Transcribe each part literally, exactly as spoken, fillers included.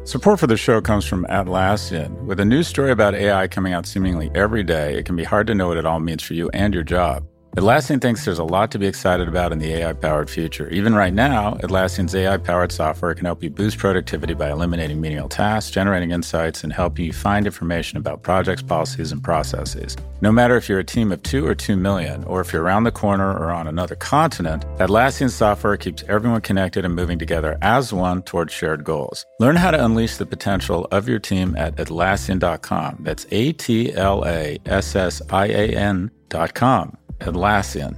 Support for the show comes from Atlassian. With a news story about A I coming out seemingly every day, it can be hard to know what it all means for you and your job. Atlassian thinks there's a lot to be excited about in the A I-powered future. Even right now, Atlassian's A I-powered software can help you boost productivity by eliminating menial tasks, generating insights, and helping you find information about projects, policies, and processes. No matter if you're a team of two or two million, or if you're around the corner or on another continent, Atlassian software keeps everyone connected and moving together as one towards shared goals. Learn how to unleash the potential of your team at Atlassian dot com. That's A T L A S S I A N dot com. Atlassian.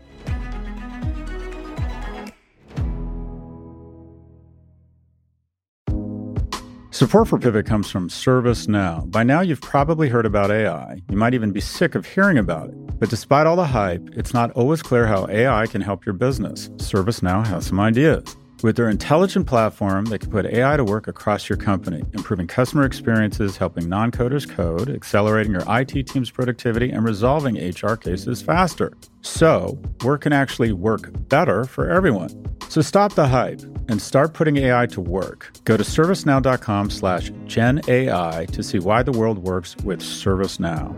Support for Pivot comes from ServiceNow. By now, you've probably heard about A I. You might even be sick of hearing about it. But despite all the hype, it's not always clear how A I can help your business. ServiceNow has some ideas. With their intelligent platform, they can put A I to work across your company, improving customer experiences, helping non-coders code, accelerating your I T team's productivity, and resolving H R cases faster. So, work can actually work better for everyone. So stop the hype and start putting A I to work. Go to servicenow.com slash GenAI to see why the world works with ServiceNow.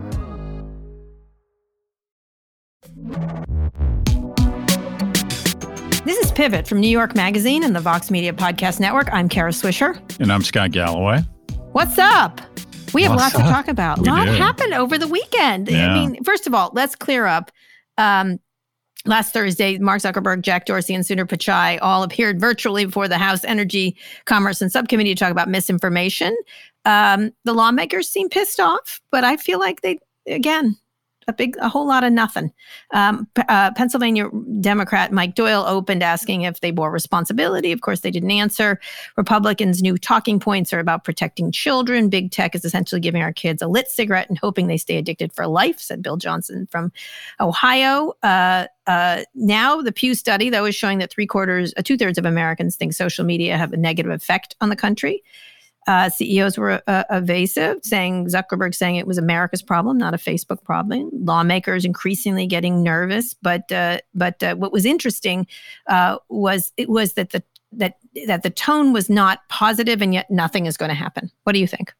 This is Pivot from New York Magazine and the Vox Media Podcast Network. I'm Kara Swisher. And I'm Scott Galloway. What's up? We have What's lots up? to talk about. A We lot do. happened over the weekend. Yeah. I mean, first of all, let's clear up. Um, last Thursday, Mark Zuckerberg, Jack Dorsey, and Sundar Pichai all appeared virtually before the House Energy, Commerce, and Subcommittee to talk about misinformation. Um, the lawmakers seem pissed off, but I feel like they, again, a big, a whole lot of nothing. Um, P- uh, Pennsylvania Democrat Mike Doyle opened asking if they bore responsibility. Of course, they didn't answer. Republicans' new talking points are about protecting children. Big tech is essentially giving our kids a lit cigarette and hoping they stay addicted for life, said Bill Johnson from Ohio. Uh, uh, now, the Pew study, though, is showing that three quarters, uh, two thirds of Americans think social media have a negative effect on the country. Uh, C E Os were uh, evasive, saying Zuckerberg saying it was America's problem, not a Facebook problem. Lawmakers increasingly getting nervous, but uh, but uh, what was interesting uh, was it was that the that that the tone was not positive, and yet nothing is going to happen. What do you think?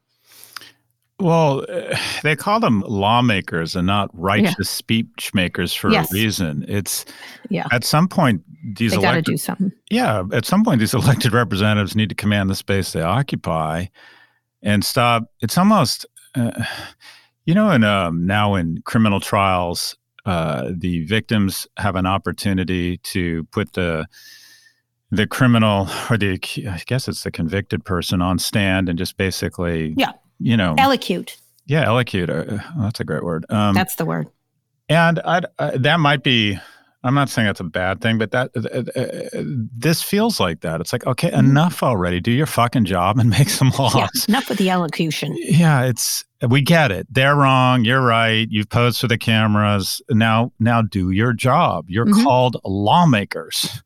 Well, uh, they call them lawmakers and not righteous Yeah. speech makers for Yes. a reason. It's Yeah, at some point these they got to elected do something. yeah, at some point these elected representatives need to command the space they occupy and stop. It's almost uh, you know, in um, now in criminal trials, uh, the victims have an opportunity to put the the criminal or the I guess it's the convicted person on stand and just basically Yeah. you know Elocute. yeah elocute. Uh, that's a great word. Um, That's the word. and I'd, uh, that might be. I'm not saying that's a bad thing, but that uh, uh, this feels like that. It's like, okay, enough already. Do your fucking job and make some laws. Yeah, enough with the elocution. Yeah, it's we get it. They're wrong. You're right. You've posed for the cameras. Now, now do your job. You're Mhm. called lawmakers.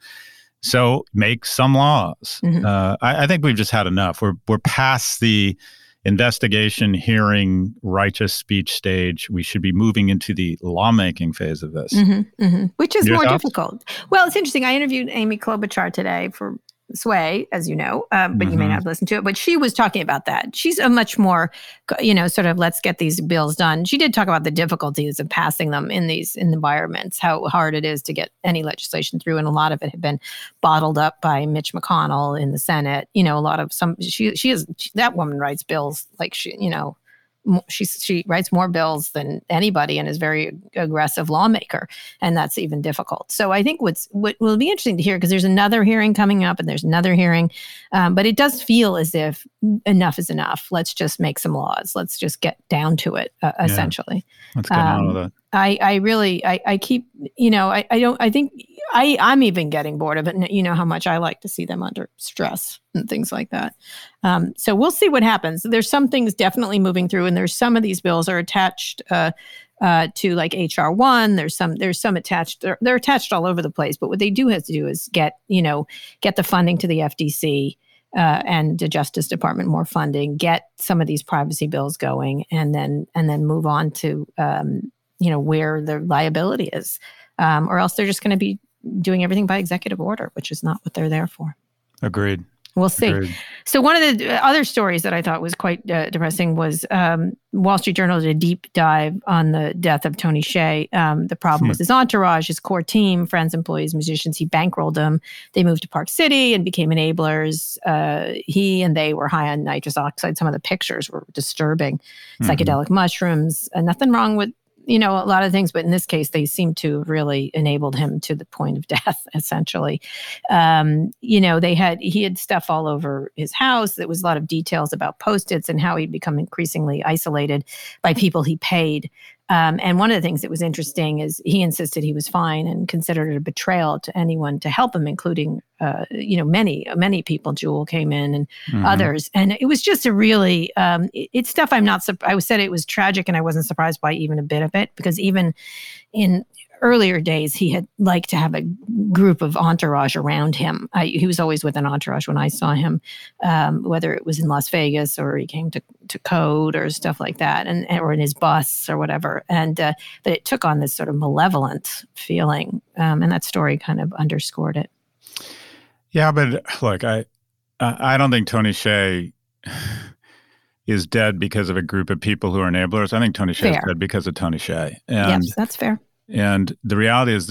So make some laws. Mhm. Uh, I, I think we've just had enough. We're we're past the investigation, hearing, righteous speech stage. We should be moving into the lawmaking phase of this. hmm hmm Which is Your more thoughts? difficult. Well, it's interesting. I interviewed Amy Klobuchar today for Sway, as you know, um, but you may Mhm. not have listened to it. But she was talking about that. She's a much more, you know, sort of let's get these bills done. She did talk about the difficulties of passing them in these in environments, how hard it is to get any legislation through, and a lot of it had been bottled up by Mitch McConnell in the Senate. You know, a lot of some she she is that woman writes bills like she, you know. She she writes more bills than anybody and is a very aggressive lawmaker, and that's even difficult. So I think what's what will be interesting to hear, because there's another hearing coming up and there's another hearing, um, but it does feel as if enough is enough. Let's just make some laws. Let's just get down to it. Uh, Yeah. essentially, Let's get on Um, with it. I I really I I keep you know I I don't I think I I'm even getting bored of it. And you know how much I like to see them under stress and things like that. Um, so we'll see what happens. There's some things definitely moving through, and there's some of these bills are attached uh, uh, to like H R one. There's some there's some attached. They're, they're attached all over the place. But what they do have to do is get you know get the funding to the F D C. Uh, and the Justice Department more funding, get some of these privacy bills going, and then and then move on to um, you know where the liability is, um, or else they're just going to be doing everything by executive order, which is not what they're there for. Agreed. We'll see. Agreed. So one of the other stories that I thought was quite uh, depressing was um, Wall Street Journal did a deep dive on the death of Tony Hsieh. Um, the problem Hmm. was his entourage, his core team, friends, employees, musicians. He bankrolled them. They moved to Park City and became enablers. Uh, he and they were high on nitrous oxide. Some of the pictures were disturbing. Mhm. Psychedelic mushrooms. Uh, nothing wrong with you know, a lot of things, but in this case, they seem to have really enabled him to the point of death, essentially. Um, you know, they had, he had stuff all over his house. There was a lot of details about Post-its and how he'd become increasingly isolated by people he paid. Um, and one of the things that was interesting is he insisted he was fine and considered it a betrayal to anyone to help him, including, uh, you know, many, many people. Jewel came in and Mhm. others. And it was just a really, um, it, it's stuff I'm not, sur- I said it was tragic and I wasn't surprised by even a bit of it, because even in earlier days, he had liked to have a group of entourage around him. I, he was always with an entourage when I saw him, um, whether it was in Las Vegas or he came to, to Code or stuff like that, and or in his bus or whatever. And uh, but it took on this sort of malevolent feeling, um, and that story kind of underscored it. Yeah, but look, I I don't think Tony Hsieh is dead because of a group of people who are enablers. I think Tony Hsieh Fair. is dead because of Tony Hsieh. And Yes, that's fair. And the reality is,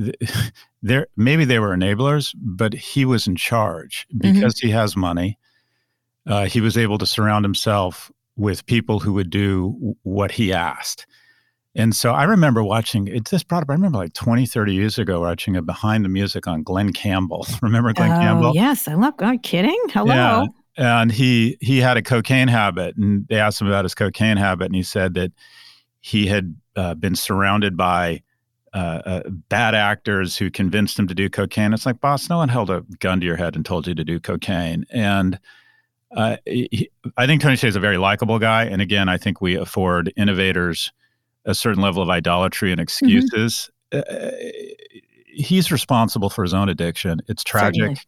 there maybe they were enablers, but he was in charge because mm-hmm. he has money. Uh, he was able to surround himself with people who would do what he asked. And so I remember watching, it just brought up, I remember like twenty, thirty years ago, watching a Behind the Music on Glenn Campbell. Remember Glenn oh, Campbell? Yes, I love, are you kidding? Hello. Yeah. And he he had a cocaine habit, and they asked him about his cocaine habit, and he said that he had uh, been surrounded by uh, uh, bad actors who convinced him to do cocaine. It's like, boss, no one held a gun to your head and told you to do cocaine. And uh, he, I think Tony Hsieh is a very likable guy. And again, I think we afford innovators a certain level of idolatry and excuses. Mm-hmm. Uh, he's responsible for his own addiction. It's tragic. Certainly.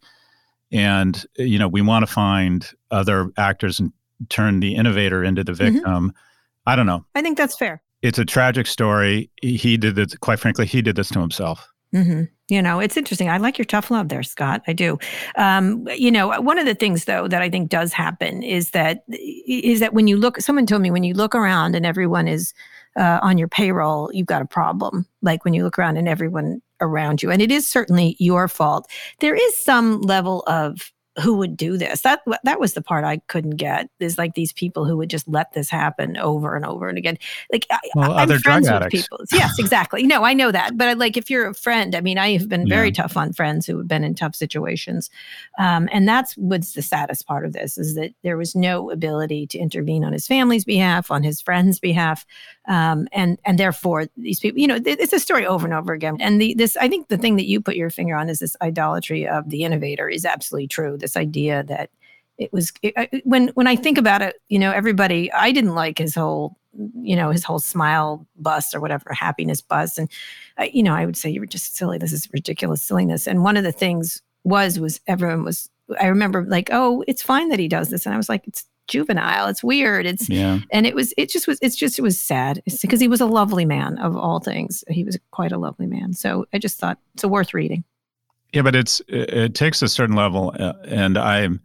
And, you know, we want to find other actors and turn the innovator into the victim. Mm-hmm. I don't know. I think that's fair. It's a tragic story. He did this, quite frankly, he did this to himself. Mm-hmm. You know, it's interesting. I like your tough love there, Scott. I do. Um, you know, one of the things, though, that I think does happen is that is that when you look, someone told me when you look around and everyone is uh, on your payroll, you've got a problem. Like when you look around and everyone around you, and it is certainly your fault. There is some level of who would do this. That that was the part I couldn't get. Is like these people who would just let this happen over and over and again. Like well, I, I'm other friends drug with addicts. people. Yes, exactly. No, I know that. But like if you're a friend, I mean, I have been very yeah. tough on friends who have been in tough situations, um, and that's what's the saddest part of this is that there was no ability to intervene on his family's behalf, on his friends' behalf, um, and and therefore these people, you know, it's a story over and over again. And the this, I think, the thing that you put your finger on is this idolatry of the innovator is absolutely true. This idea that it was it, when when I think about it, you know, everybody, I didn't like his whole, you know, his whole smile bus or whatever, happiness bus. And, uh, you know, I would say you were just silly. This is ridiculous silliness. And one of the things was, was everyone was, I remember like, oh, it's fine that he does this. And I was like, it's juvenile. It's weird. It's, yeah. and it was, it just was, it's just, it was sad. It's because he was a lovely man of all things. He was quite a lovely man. So I just thought it's a worth reading. Yeah, but it's it, it takes a certain level, uh, and I'm,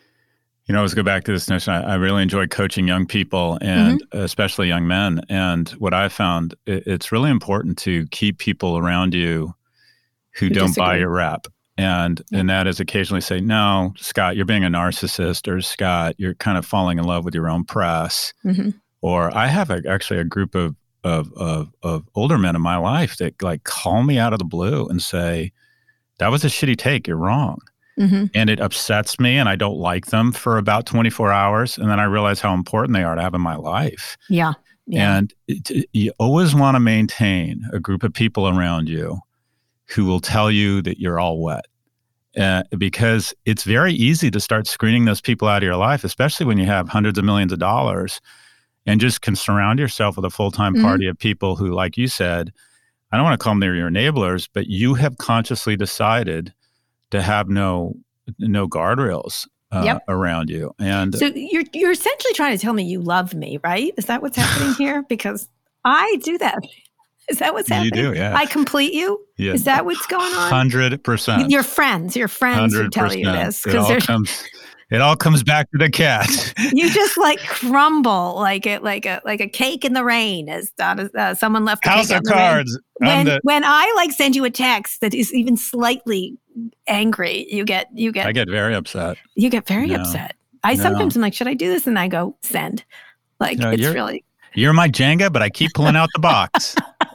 you know, let's go back to this notion. I, I really enjoy coaching young people, and mm-hmm. especially young men. And what I found, it, it's really important to keep people around you who, who don't disagree. buy your rap, and yeah. and that is occasionally say, no, Scott, you're being a narcissist, or Scott, you're kind of falling in love with your own press, mm-hmm. or I have a, actually a group of, of of of older men in my life that like call me out of the blue and say, that was a shitty take. You're wrong. Mm-hmm. And it upsets me and I don't like them for about twenty-four hours. And then I realize how important they are to have in my life. Yeah. yeah. And it, you always want to maintain a group of people around you who will tell you that you're all wet. Uh, because it's very easy to start screening those people out of your life, especially when you have hundreds of millions of dollars and just can surround yourself with a full-time mm-hmm. party of people who, like you said, I don't want to call them your enablers, but you have consciously decided to have no no guardrails uh, yep. around you. And so you're you're essentially trying to tell me you love me, right? Is that what's happening here? Because I do that. Is that what's happening? You do, yeah. I complete you? Yeah. Is that what's going on? one hundred percent. Your friends, your friends who tell you this. It all comes, it all comes back to the cat. You just like crumble like it, like a like a cake in the rain. As uh, someone left the House cake of Cards. When the, when I like send you a text that is even slightly angry, you get you get. I get very upset. You get very no, upset. I no. sometimes I'm like, should I do this? And I go send. Like no, it's you're, really. You're my Jenga, but I keep pulling out the box.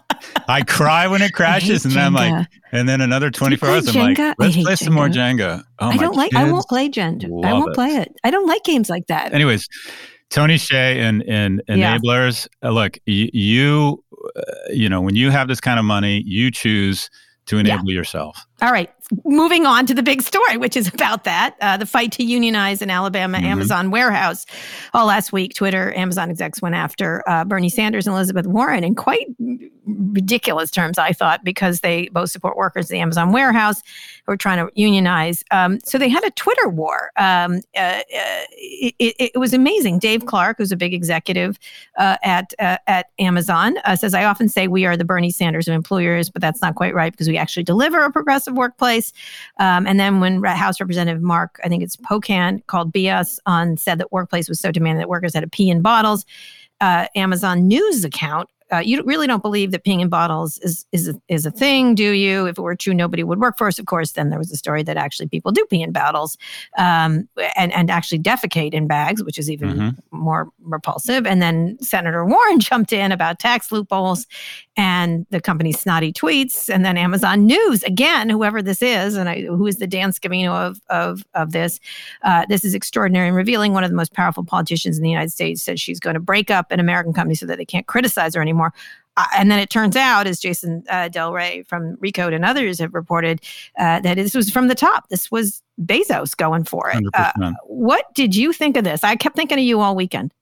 I cry when it crashes, and then I'm like, and then another twenty-four hours, I'm like, let's play some more Jenga. Oh, I don't like. I won't play Jenga. I won't it. play it. I don't like games like that. Anyways, Tony Hsieh and and enablers. Yeah. Uh, look, you, you, uh, you know, when you have this kind of money, you choose to enable yeah. yourself. All right. Moving on to the big story, which is about that, uh, the fight to unionize an Alabama mm-hmm. Amazon warehouse. All last week, Twitter, Amazon execs went after uh, Bernie Sanders and Elizabeth Warren in quite ridiculous terms, I thought, because they both support workers at the Amazon warehouse who are trying to unionize. Um, so they had a Twitter war. Um, uh, uh, it, it, it was amazing. Dave Clark, who's a big executive uh, at uh, at Amazon, uh, says, I often say we are the Bernie Sanders of employers, but that's not quite right because we actually deliver a progressive workplace. Um, and then when House Representative Mark, I think it's Pocan, called B S on, said that workplace was so demanding that workers had to pee in bottles, uh, Amazon News account, uh, you really don't believe that peeing in bottles is is a, is a thing, do you? If it were true, nobody would work for us. Of course, then there was a story that actually people do pee in bottles um, and, and actually defecate in bags, which is even mm-hmm. more repulsive. And then Senator Warren jumped in about tax loopholes and the company's snotty tweets. And then Amazon News, again, whoever this is, and I, who is the Dan Scavino of, of, of this, uh, this is extraordinary and revealing. One of the most powerful politicians in the United States says she's going to break up an American company so that they can't criticize her anymore. Uh, and then it turns out, as Jason uh, Del Rey from Recode and others have reported, uh, that this was from the top. This was Bezos going for it. Uh, what did you think of this? I kept thinking of you all weekend.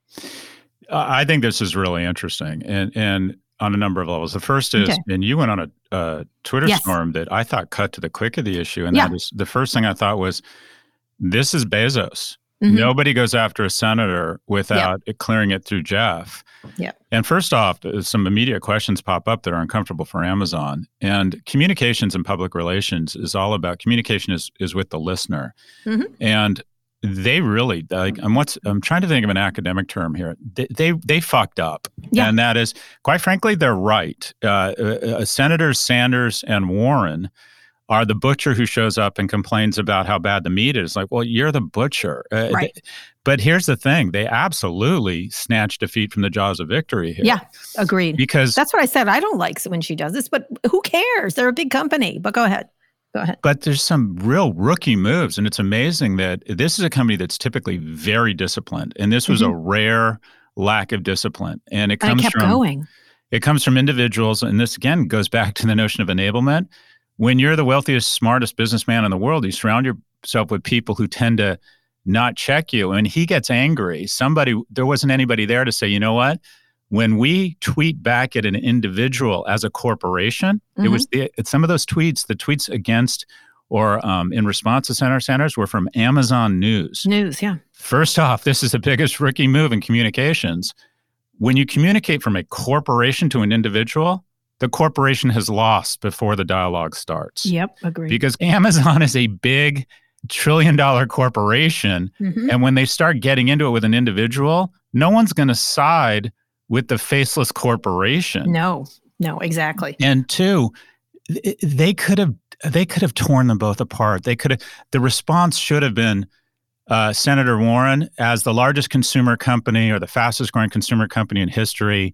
Uh, I think this is really interesting. And, and on a number of levels. The first is, okay. and you went on a uh, Twitter yes. storm that I thought cut to the quick of the issue. And yeah. that is, the first thing I thought was, this is Bezos. Mm-hmm. Nobody goes after a senator without yep. clearing it through Jeff. Yeah. And first off, some immediate questions pop up that are uncomfortable for Amazon. And communications and public relations is all about, communication is, is with the listener. Mm-hmm. And they really, like, I'm what's I'm trying to think of an academic term here. They they, they fucked up, yeah. and that is, quite frankly, they're right. Uh, uh, Senators Sanders and Warren are the butcher who shows up and complains about how bad the meat is. Like, well, you're the butcher. Uh, right. They, but here's the thing: they absolutely snatched defeat from the jaws of victory here. Yeah, agreed. Because that's what I said. I don't like when she does this, but who cares? They're a big company. But go ahead. Go ahead. But there's some real rookie moves, and it's amazing that this is a company that's typically very disciplined, and this was mm-hmm. a rare lack of discipline. And it comes and it kept from going. It comes from individuals, and this again goes back to the notion of enablement. When you're the wealthiest, smartest businessman in the world, you surround yourself with people who tend to not check you. And he gets angry. Somebody, there wasn't anybody there to say, you know what? When we tweet back at an individual as a corporation, mm-hmm. it was the, it's some of those tweets, the tweets against or um, in response to Senator Sanders were from Amazon News. News, yeah. First off, this is the biggest rookie move in communications. When you communicate from a corporation to an individual, the corporation has lost before the dialogue starts. Yep, agreed. Because Amazon is a big trillion dollar corporation. Mm-hmm. And when they start getting into it with an individual, no one's going to side with the faceless corporation. No, no, exactly. And two, they could have they could have torn them both apart. They could have. The response should have been uh, Senator Warren, as the largest consumer company or the fastest growing consumer company in history,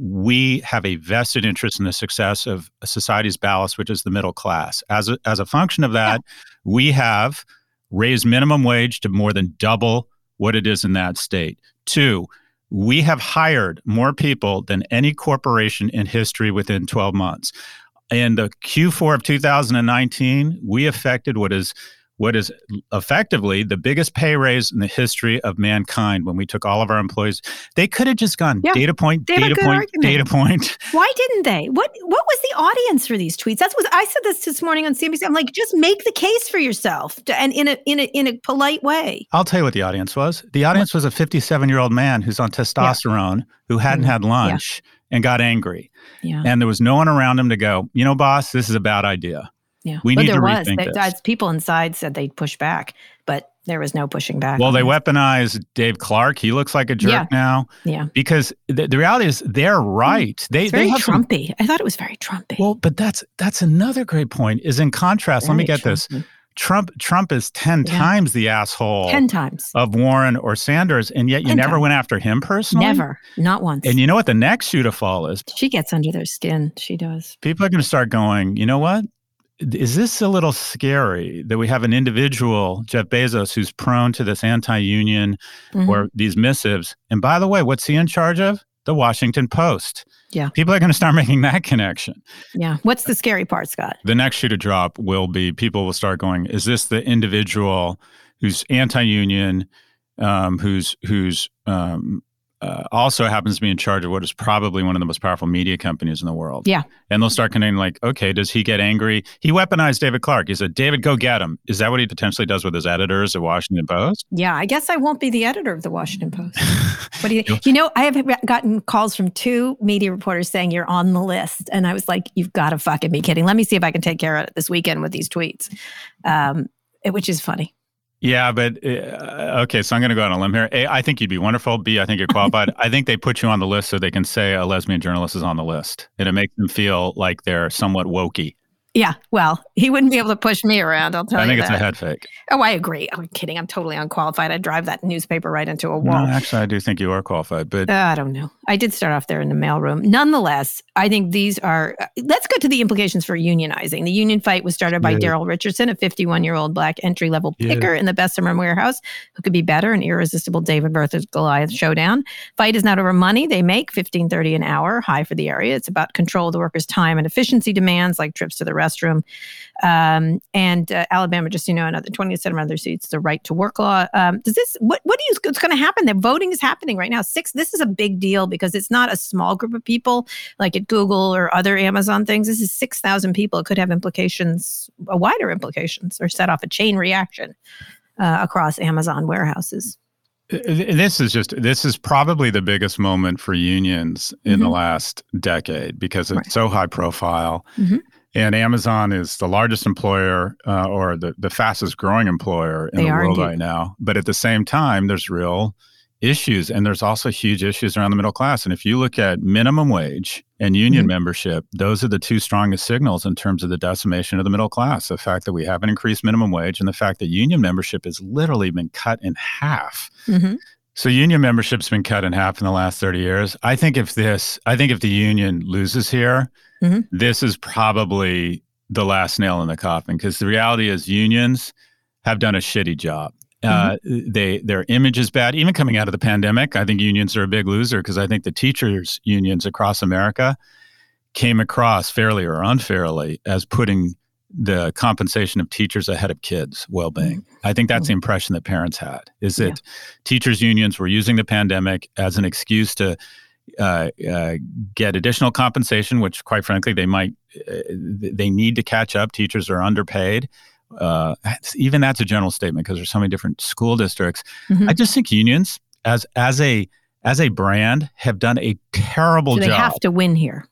we have a vested interest in the success of a society's ballast, which is the middle class. As a, as a function of that, yeah. we have raised minimum wage to more than double what it is in that state. Two, we have hired more people than any corporation in history within twelve months. In the Q four of two thousand nineteen, we effected what is what is effectively the biggest pay raise in the history of mankind when we took all of our employees. They could have just gone yeah, data point, data point, argument. data point. Why didn't they? What What was the audience for these tweets? That's what I said this this morning on C N B C. I'm like, just make the case for yourself to, and in a in a in a polite way. I'll tell you what the audience was. The audience was a fifty-seven-year-old man who's on testosterone, yeah. who hadn't mm-hmm. had lunch. Yeah. and got angry. Yeah. And there was no one around him to go, you know, boss, this is a bad idea. Yeah. We but need there to was. rethink They, this. as people inside said they'd push back, but there was no pushing back. Well, they this. weaponized Dave Clark. He looks like a jerk yeah. now. Yeah. Because the, the reality is they're right. They, it's very they have Trumpy. Some, I thought it was very Trumpy. Well, but that's that's another great point. Is in contrast, very let me get Trumpy. this. Trump Trump is ten yeah. times the asshole ten times of Warren or Sanders, and yet you ten never times. went after him personally? Never. Not once. And you know what the next shoe to fall is? She gets under their skin. She does. People are going to start going, you know what? Is this a little scary that we have an individual, Jeff Bezos, who's prone to this anti-union mm-hmm. or these missives? And by the way, what's he in charge of? The Washington Post. Yeah. People are going to start making that connection. Yeah. What's the scary part, Scott? The next shoe to drop will be people will start going, is this the individual who's anti-union, um, who's who's um, uh, also happens to be in charge of what is probably one of the most powerful media companies in the world? Yeah. And they'll start connecting like, okay, does he get angry? He weaponized David Clark. He said, David, go get him. Is that what he potentially does with his editors at Washington Post? Yeah, I guess I won't be the editor of the Washington Post. What do you think? You know, I have gotten calls from two media reporters saying you're on the list. And I was like, you've got to fucking be kidding. Let me see if I can take care of it this weekend with these tweets, um, which is funny. Yeah, but uh, okay, so I'm going to go on a limb here. A, I think you'd be wonderful. B, I think you're qualified. I think they put you on the list so they can say a lesbian journalist is on the list. And it makes them feel like they're somewhat wokey. Yeah, well, he wouldn't be able to push me around, I'll tell I you think that. It's a head fake. Oh, I agree. I'm kidding. I'm totally unqualified. I'd drive that newspaper right into a wall. No, actually, I do think you are qualified, but... Uh, I don't know. I did start off there in the mailroom. Nonetheless, I think these are... Uh, let's go to the implications for unionizing. The union fight was started by yeah. Daryl Richardson, a fifty-one-year-old black entry-level picker yeah. in the Bessemer warehouse who could be better, an irresistible David versus Goliath showdown. Fight is not over money. They make fifteen thirty an hour, high for the area. It's about control of the workers' time and efficiency demands like trips to the restroom. Um, and uh, Alabama, just, you know, another twenty-seven other seats, the right to work law. Um, does this, what, what do you, what's going to happen? The voting is happening right now. Six, this is a big deal because it's not a small group of people like at Google or other Amazon things. This is six thousand people. It could have implications, a wider implications, or set off a chain reaction uh, across Amazon warehouses. This is just, this is probably the biggest moment for unions in mm-hmm. the last decade because it's right. so high profile. Mm-hmm. And Amazon is the largest employer uh, or the, the fastest growing employer in they the world indeed. right now. But at the same time, there's real issues. And there's also huge issues around the middle class. And if you look at minimum wage and union mm-hmm. membership, those are the two strongest signals in terms of the decimation of the middle class. The fact that we haven't increased minimum wage and the fact that union membership has literally been cut in half. Mm-hmm. So union membership's been cut in half in the last thirty years. I think if this, I think if the union loses here, mm-hmm. this is probably the last nail in the coffin because the reality is unions have done a shitty job. Mm-hmm. Uh, they their image is bad. Even coming out of the pandemic, I think unions are a big loser because I think the teachers' unions across America came across fairly or unfairly as putting the compensation of teachers ahead of kids' well-being. Mm-hmm. I think that's mm-hmm. the impression that parents had, is that yeah. teachers' unions were using the pandemic as an excuse to uh, uh, get additional compensation, which quite frankly, they might, uh, they need to catch up. Teachers are underpaid. Uh, even that's a general statement because there's so many different school districts. Mm-hmm. I just think unions as, as a, as a brand have done a terrible so they job. They have to win here.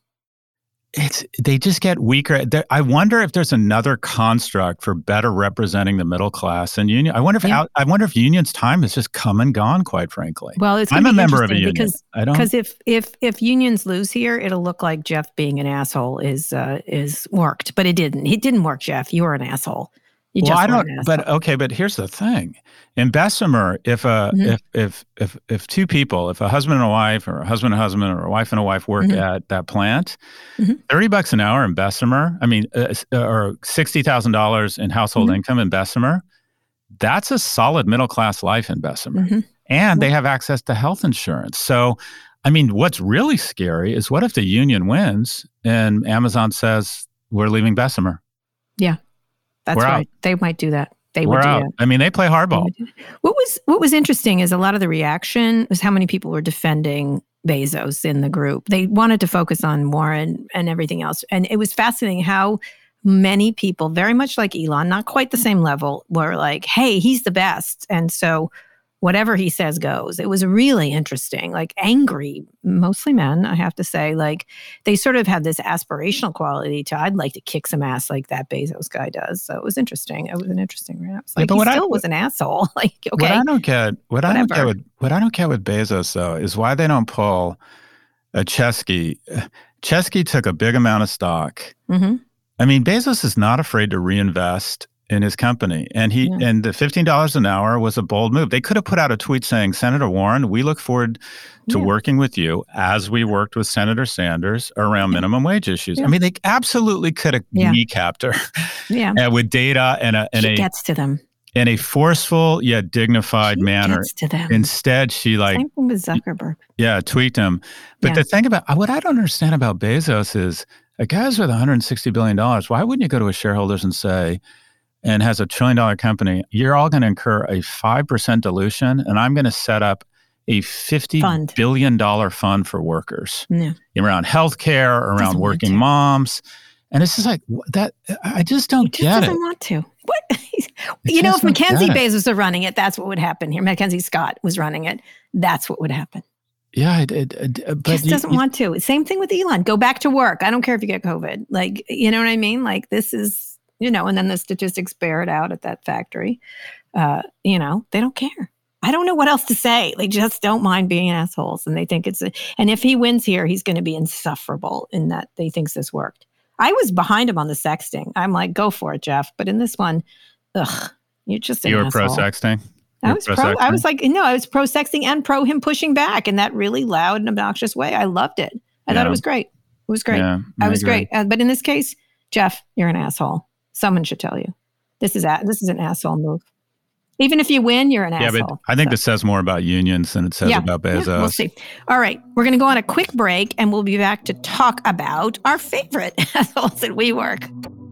It's they just get weaker. There, I wonder if there's another construct for better representing the middle class and union. I wonder if yeah. out, I wonder if unions' time has just come and gone. Quite frankly, well, it's I'm be a member of a union. Because, I don't because if if if unions lose here, it'll look like Jeff being an asshole is uh, is worked, but it didn't. It didn't work, Jeff. You were an asshole. You well, just I don't. But okay, but here's the thing: in Bessemer, if a mm-hmm. if if if if two people, if a husband and a wife, or a husband and a husband, or a wife and a wife work mm-hmm. at that plant, mm-hmm. thirty bucks an hour in Bessemer. I mean, uh, or sixty thousand dollars in household mm-hmm. income in Bessemer. That's a solid middle class life in Bessemer, mm-hmm. and mm-hmm. they have access to health insurance. So, I mean, what's really scary is what if the union wins and Amazon says we're leaving Bessemer? Yeah. That's We're right. out. They might do that. They We're would do out. that. I mean, they play hardball. What was what was interesting is a lot of the reaction was how many people were defending Bezos in the group. They wanted to focus on Warren and everything else. And it was fascinating how many people, very much like Elon, not quite the same level, were like, hey, he's the best. And so whatever he says goes. It was really interesting, like angry, mostly men, I have to say. Like they sort of had this aspirational quality to, I'd like to kick some ass like that Bezos guy does. So it was interesting. It was an interesting rap. Like yeah, he still I, was an asshole. Like, okay. What I don't get, what whatever. I don't get with, what I don't get with Bezos though, is why they don't pull a Chesky. Chesky took a big amount of stock. Mm-hmm. I mean, Bezos is not afraid to reinvest in his company. And he yeah. and the fifteen dollars an hour was a bold move. They could have put out a tweet saying, Senator Warren, we look forward to yeah. working with you as we worked with Senator Sanders around minimum wage issues. Yeah. I mean, they absolutely could have yeah. kneecapped her yeah. and with data and a and she a gets to them. In a forceful yet dignified she manner. Gets to them. Instead, she like same thing with Zuckerberg. Yeah, tweaked him. But yeah. the thing about what I don't understand about Bezos is a guy's worth one hundred sixty billion dollars. Why wouldn't you go to his shareholders and say, and has a trillion dollar company, you're all going to incur a five percent dilution, and I'm going to set up a fifty fund. billion dollars fund for workers yeah. around healthcare, around doesn't working moms. And it's just like that. I just don't he just get doesn't it. want to. What? You know, if Mackenzie Bezos were running it, that's what would happen here. Mackenzie Scott was running it. That's what would happen. Yeah, it, it, it, but just you, doesn't you, want to. Same thing with Elon. Go back to work. I don't care if you get COVID. Like, you know what I mean? Like, this is, you know, and then the statistics bear it out at that factory. Uh, you know, they don't care. I don't know what else to say. They just don't mind being assholes. And they think it's, a, and if he wins here, he's going to be insufferable in that they thinks this worked. I was behind him on the sexting. I'm like, go for it, Jeff. But in this one, ugh, you're just an You were asshole. pro-sexting? I was pro, pro I was like, no, I was pro sexting and pro him pushing back in that really loud and obnoxious way. I loved it. I yeah. thought it was great. It was great. Yeah, I, I was agree. great. Uh, but in this case, Jeff, you're an asshole. Someone should tell you. This is a, this is an asshole move. Even if you win, you're an yeah, asshole. Yeah, but I think so. This says more about unions than it says yeah, about Bezos. Yeah, we'll see. All right. We're going to go on a quick break and we'll be back to talk about our favorite assholes at WeWork.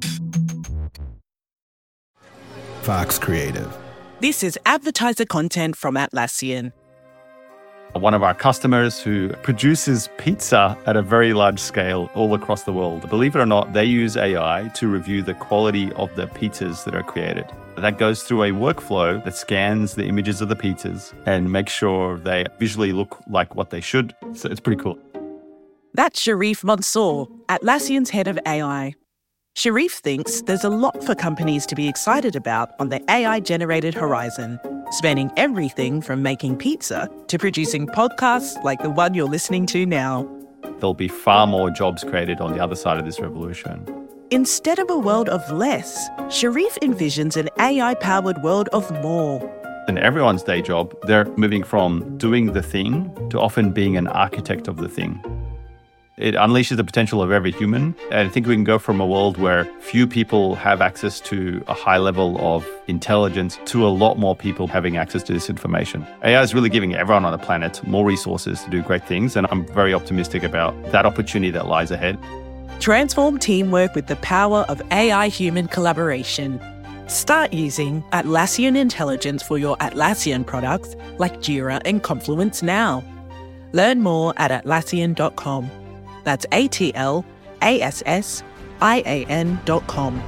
Fox Creative. This is advertiser content from Atlassian. One of our customers who produces pizza at a very large scale all across the world. Believe it or not, they use A I to review the quality of the pizzas that are created. That goes through a workflow that scans the images of the pizzas and makes sure they visually look like what they should. So it's pretty cool. That's Sharif Mansour, Atlassian's head of A I. Sharif thinks there's a lot for companies to be excited about on the A I-generated horizon, spanning everything from making pizza to producing podcasts like the one you're listening to now. There'll be far more jobs created on the other side of this revolution. Instead of a world of less, Sharif envisions an A I-powered world of more. In everyone's day job, they're moving from doing the thing to often being an architect of the thing. It unleashes the potential of every human. And I think we can go from a world where few people have access to a high level of intelligence to a lot more people having access to this information. A I is really giving everyone on the planet more resources to do great things. And I'm very optimistic about that opportunity that lies ahead. Transform teamwork with the power of A I-human collaboration. Start using Atlassian Intelligence for your Atlassian products like Jira and Confluence now. Learn more at atlassian dot com. That's A T L A S S I A N dot com.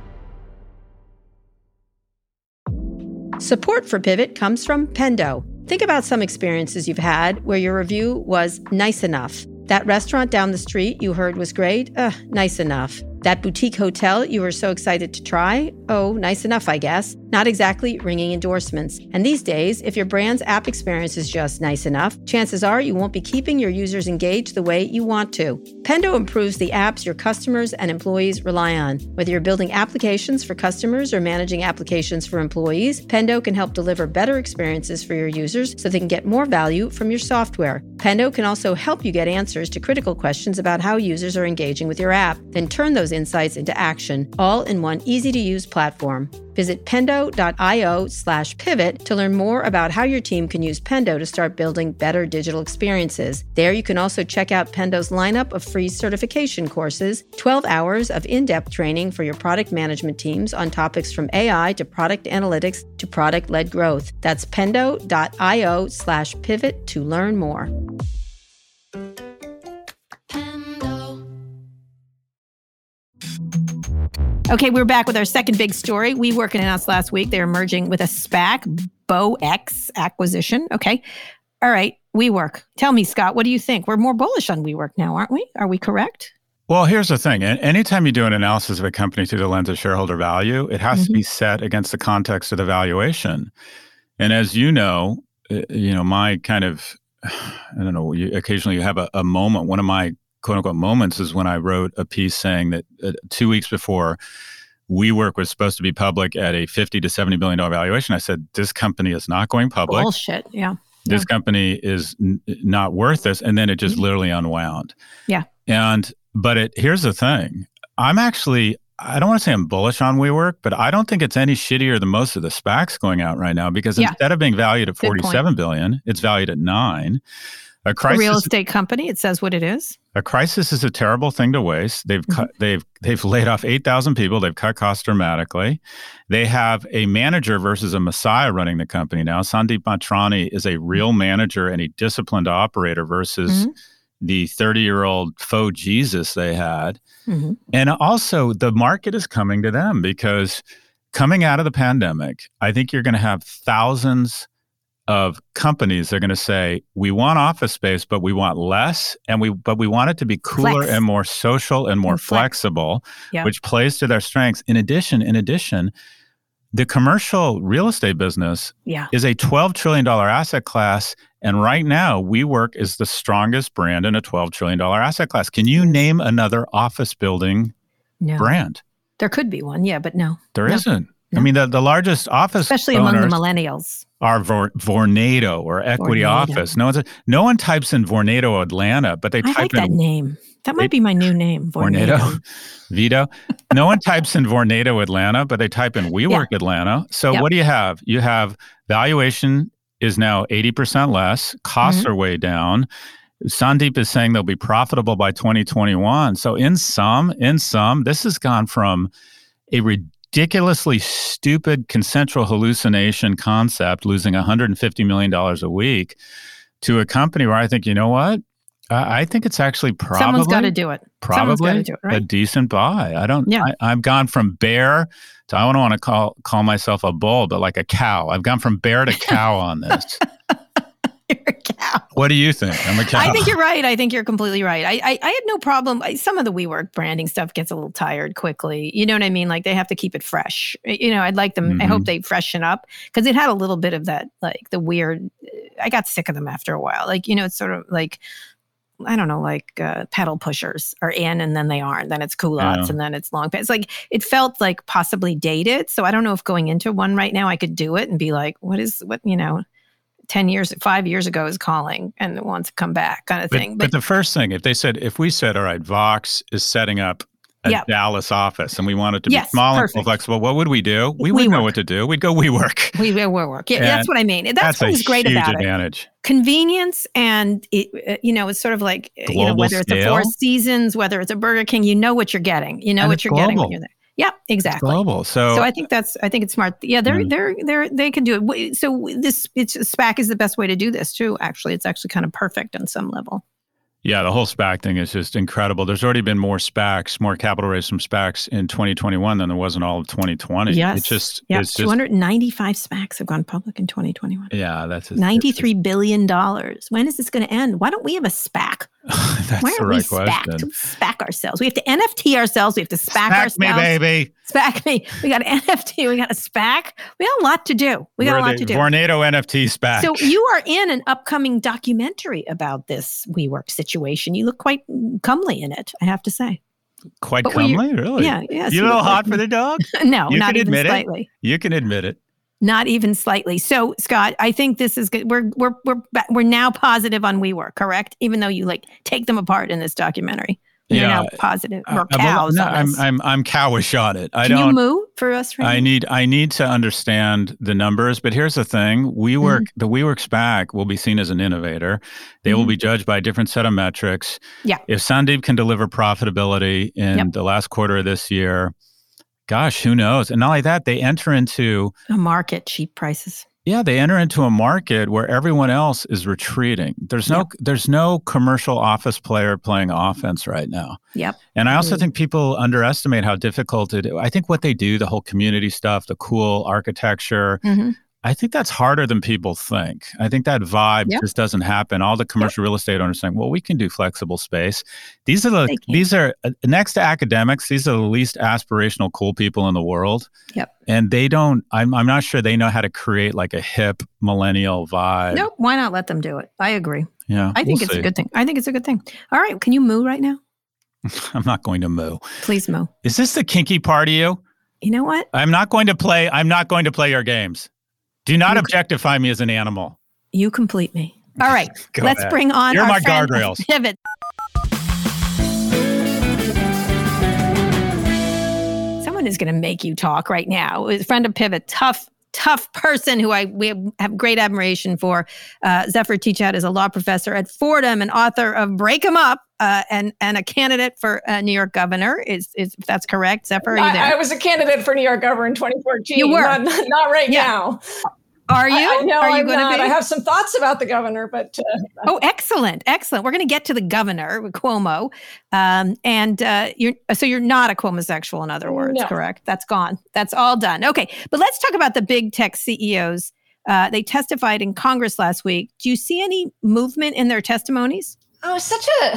Support for Pivot comes from Pendo. Think about some experiences you've had where your review was nice enough. That restaurant down the street you heard was great? Ugh, nice enough. That boutique hotel you were so excited to try? Oh, nice enough, I guess. Not exactly ringing endorsements. And these days, if your brand's app experience is just nice enough, chances are you won't be keeping your users engaged the way you want to. Pendo improves the apps your customers and employees rely on. Whether you're building applications for customers or managing applications for employees, Pendo can help deliver better experiences for your users so they can get more value from your software. Pendo can also help you get answers to critical questions about how users are engaging with your app, then turn those insights into action, all in one easy-to-use platform. Visit pendo.io slash pivot to learn more about how your team can use Pendo to start building better digital experiences. There you can also check out Pendo's lineup of free certification courses, twelve hours of in-depth training for your product management teams on topics from A I to product analytics to product-led growth. That's pendo.io slash pivot to learn more. Okay, we're back with our second big story. WeWork announced last week they're merging with a SPAC, BowX acquisition. Okay. All right. WeWork. Tell me, Scott, what do you think? We're more bullish on WeWork now, aren't we? Are we correct? Well, here's the thing. Anytime you do an analysis of a company through the lens of shareholder value, it has mm-hmm. to be set against the context of the valuation. And as you know, you know, my kind of, I don't know, you, occasionally you have a, a moment. One of my quote unquote moments is when I wrote a piece saying that uh, two weeks before WeWork was supposed to be public at a fifty to seventy billion dollars valuation, I said, this company is not going public. Bullshit. Yeah. This yeah. company is n- not worth this. And then it just mm-hmm. literally unwound. Yeah. And, but it, here's the thing. I'm actually, I don't want to say I'm bullish on WeWork, but I don't think it's any shittier than most of the SPACs going out right now, because yeah. instead of being valued at forty-seven billion dollars, it's valued at nine. A crisis, a real estate company, it says what it is. A crisis is a terrible thing to waste. They've mm-hmm. cut, they've they've laid off eight thousand people. They've cut costs dramatically. They have a manager versus a messiah running the company now. Sandeep Matrani is a real manager and a disciplined operator versus mm-hmm. the thirty-year-old faux Jesus they had. Mm-hmm. And also, the market is coming to them, because coming out of the pandemic, I think you're going to have thousands of companies that are going to say, we want office space, but we want less, and we but we want it to be cooler Flex. and more social and more and flexible, yeah. which plays to their strengths. In addition, in addition, the commercial real estate business yeah. is a twelve trillion dollars asset class. And right now, WeWork is the strongest brand in a twelve trillion dollars asset class. Can you name another office building no. brand? There could be one, yeah, but no. There no. isn't. No. I mean, the, the largest office Especially among the millennials. Are Vor, Vornado or Equity Vornado. Office. No one's, no one types in Vornado Atlanta, but they I type like in... that name. That might they, be my new name, Vornado. Vornado. Vito. No one types in Vornado Atlanta, but they type in WeWork yeah. Atlanta. So yep. what do you have? You have valuation is now eighty percent less. Costs mm-hmm. are way down. Sandeep is saying they'll be profitable by twenty twenty-one. So in sum, in sum, this has gone from a ridiculously stupid consensual hallucination concept, losing one hundred fifty million dollars a week, to a company where I think, you know what? I think it's actually probably someone's got to do it. Probably do it, right? a decent buy. I don't. Yeah. I, I've gone from bear to, I don't want to call call myself a bull, but like a cow. I've gone from bear to cow on this. You're a cow. What do you think? I'm a cow. I think you're right. I think you're completely right. I I, I had no problem. I, some of the WeWork branding stuff gets a little tired quickly. You know what I mean? Like they have to keep it fresh. You know, I'd like them. Mm-hmm. I hope they freshen up, because it had a little bit of that, like the weird. I got sick of them after a while. Like, you know, it's sort of like, I don't know, like uh, pedal pushers are in and then they aren't. Then it's culottes yeah. and then it's long pants. It's like, it felt like possibly dated. So I don't know if going into one right now, I could do it and be like, what is, what, you know, ten years, five years ago is calling and wants to come back kind of but, thing. But, but but the first thing, if they said, if we said, all right, Vox is setting up a yep. Dallas office and we want it to yes, be small perfect. and flexible, what would we do? We wouldn't know what to do. We'd go WeWork. We will WeWork. Yeah, and that's what I mean. That's, that's what's great about advantage. it. Convenience, and it, you know, it's sort of like global you know, whether scale. it's a Four Seasons, whether it's a Burger King, you know what you're getting. You know and what you're global. getting when you're there. Yeah, exactly. It's global. So, so I think that's I think it's smart. Yeah, they're mm. they're they're they can do it. So this it's SPAC is the best way to do this too. Actually, it's actually kind of perfect on some level. Yeah, the whole SPAC thing is just incredible. There's already been more SPACs, more capital raised from SPACs in twenty twenty-one than there was in all of twenty twenty. Yes. It's just, yeah. it's just two hundred ninety-five SPACs have gone public in twenty twenty-one. Yeah, that's just, ninety-three billion dollars. When is this going to end? Why don't we have a SPAC? That's Why the aren't right we question. SPACed? SPAC ourselves. We have to N F T ourselves. We have to SPAC, SPAC ourselves. me, baby. SPAC me. We got an N F T. We got a SPAC. We got a lot to do. We got We're a lot the to do. Vornado N F T SPAC. So you are in an upcoming documentary about this WeWork situation. You look quite comely in it, I have to say. Quite but comely? You, really? Yeah. Yes, you a little hot like, for the dog? No, you not can even admit slightly. It. You can admit it. Not even slightly. So, Scott, I think this is good. We're we're we're we're now positive on WeWork, correct? Even though you like take them apart in this documentary, you're yeah. now positive. Or uh, cows. No, on I'm this. I'm I'm cowish on it. I Can don't. you move for us? Right I now? need I need to understand the numbers. But here's the thing: WeWork, mm-hmm. the WeWork SPAC will be seen as an innovator. They mm-hmm. will be judged by a different set of metrics. Yeah. If Sandeep can deliver profitability in yep. the last quarter of this year. Gosh, who knows? And not only that, they enter into a market, cheap prices. Yeah, they enter into a market where everyone else is retreating. There's no, yep. there's no commercial office player playing offense right now. Yep. And I also mm. think people underestimate how difficult it is. I think what they do, the whole community stuff, the cool architecture, mm-hmm. I think that's harder than people think. I think that vibe Yep. just doesn't happen. All the commercial real estate owners saying, well, we can do flexible space. These are the, They can. these are, uh, next to academics, these are the least aspirational cool people in the world. Yep. And they don't, I'm, I'm not sure they know how to create like a hip millennial vibe. Nope. Why not let them do it? I agree. Yeah. I think we'll it's see. a good thing. I think it's a good thing. All right. Can you moo right now? I'm not going to moo. Please moo. Is this the kinky part of you? You know what? I'm not going to play, I'm not going to play your games. Do not You- objectify me as an animal. You complete me. All right. Go Let's ahead. bring on You're our my friend of guardrails. Pivot. Someone is going to make you talk right now. A friend of Pivot, tough, tough person who I we have great admiration for. Uh, Zephyr Teachout is a law professor at Fordham and author of Break 'em Up, uh, and and a candidate for uh, New York governor. Is is if that's correct, Zephyr? Are you there? I, I was a candidate for New York governor in twenty fourteen. You were. Not, not right Yeah. now. Are you? I, I, no, Are you I'm going to not. be? I have some thoughts about the governor, but uh, Oh, excellent, excellent. We're going to get to the governor, Cuomo, um, and uh, you're so you're not a Cuomo-sexual, in other words, No. correct? That's gone. That's all done. Okay, but let's talk about the big tech C E Os. Uh, they testified in Congress last week. Do you see any movement in their testimonies? oh, it's such a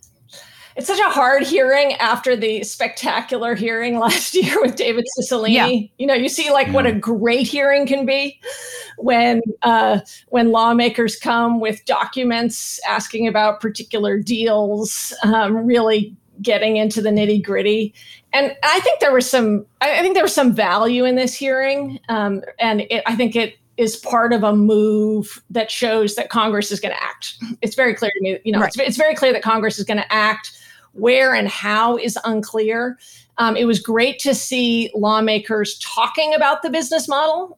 it's such a hard hearing after the spectacular hearing last year with David Cicilline. Yeah. You know, you see like what a great hearing can be when uh, when lawmakers come with documents asking about particular deals, um, really getting into the nitty gritty. And I think there was some I I think there was some value in this hearing, um, and it, I think it is part of a move that shows that Congress is going to act. It's very clear to me, you know, Right. it's, it's very clear that Congress is going to act. Where and how is unclear. Um, it was great to see lawmakers talking about the business model.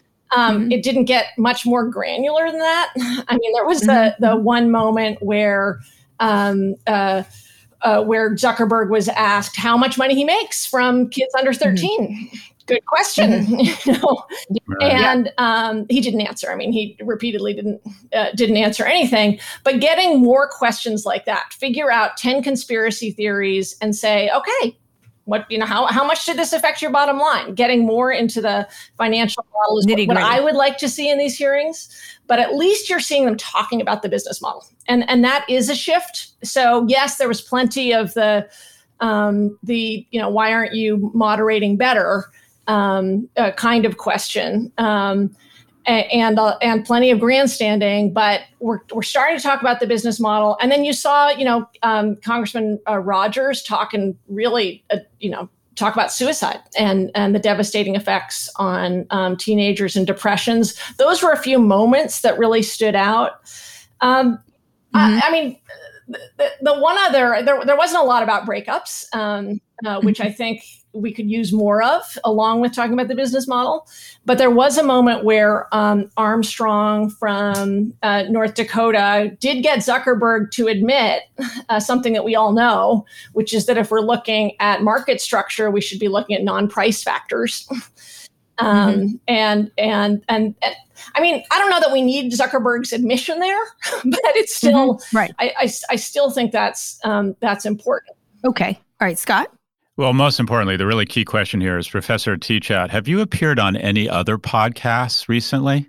Um, Mhm. It didn't get much more granular than that. I mean, there was Mhm. the the one moment where um, uh, uh, where Zuckerberg was asked how much money he makes from kids under thirteen. Good question, you know. Right. And um, he didn't answer. I mean, he repeatedly didn't uh, didn't answer anything. But getting more questions like that, figure out ten conspiracy theories, and say, okay, what you know, how how much did this affect your bottom line? Getting more into the financial model is what, what Nitty-gritty. I would like to see in these hearings. But at least you're seeing them talking about the business model, and and that is a shift. So yes, there was plenty of the um, the you know, why aren't you moderating better? Um, uh, kind of question, um, a- and uh, and plenty of grandstanding. But we're we're starting to talk about the business model, and then you saw, you know, um, Congressman uh, Rogers talking really, uh, you know, talk about suicide and and the devastating effects on um, teenagers and depressions. Those were a few moments that really stood out. Um, I, I mean, the, the one other there there wasn't a lot about breakups, um, uh, which I think we could use more of, along with talking about the business model. But there was a moment where um, Armstrong from uh, North Dakota did get Zuckerberg to admit uh, something that we all know, which is that if we're looking at market structure, we should be looking at non-price factors. um, Mm-hmm. and, and and and I mean, I don't know that we need Zuckerberg's admission there, but it's still Mhm. Right. I, I I still think that's um, that's important. Okay. All right, Scott. Well, most importantly, the really key question here is, Professor Teachout, have you appeared on any other podcasts recently?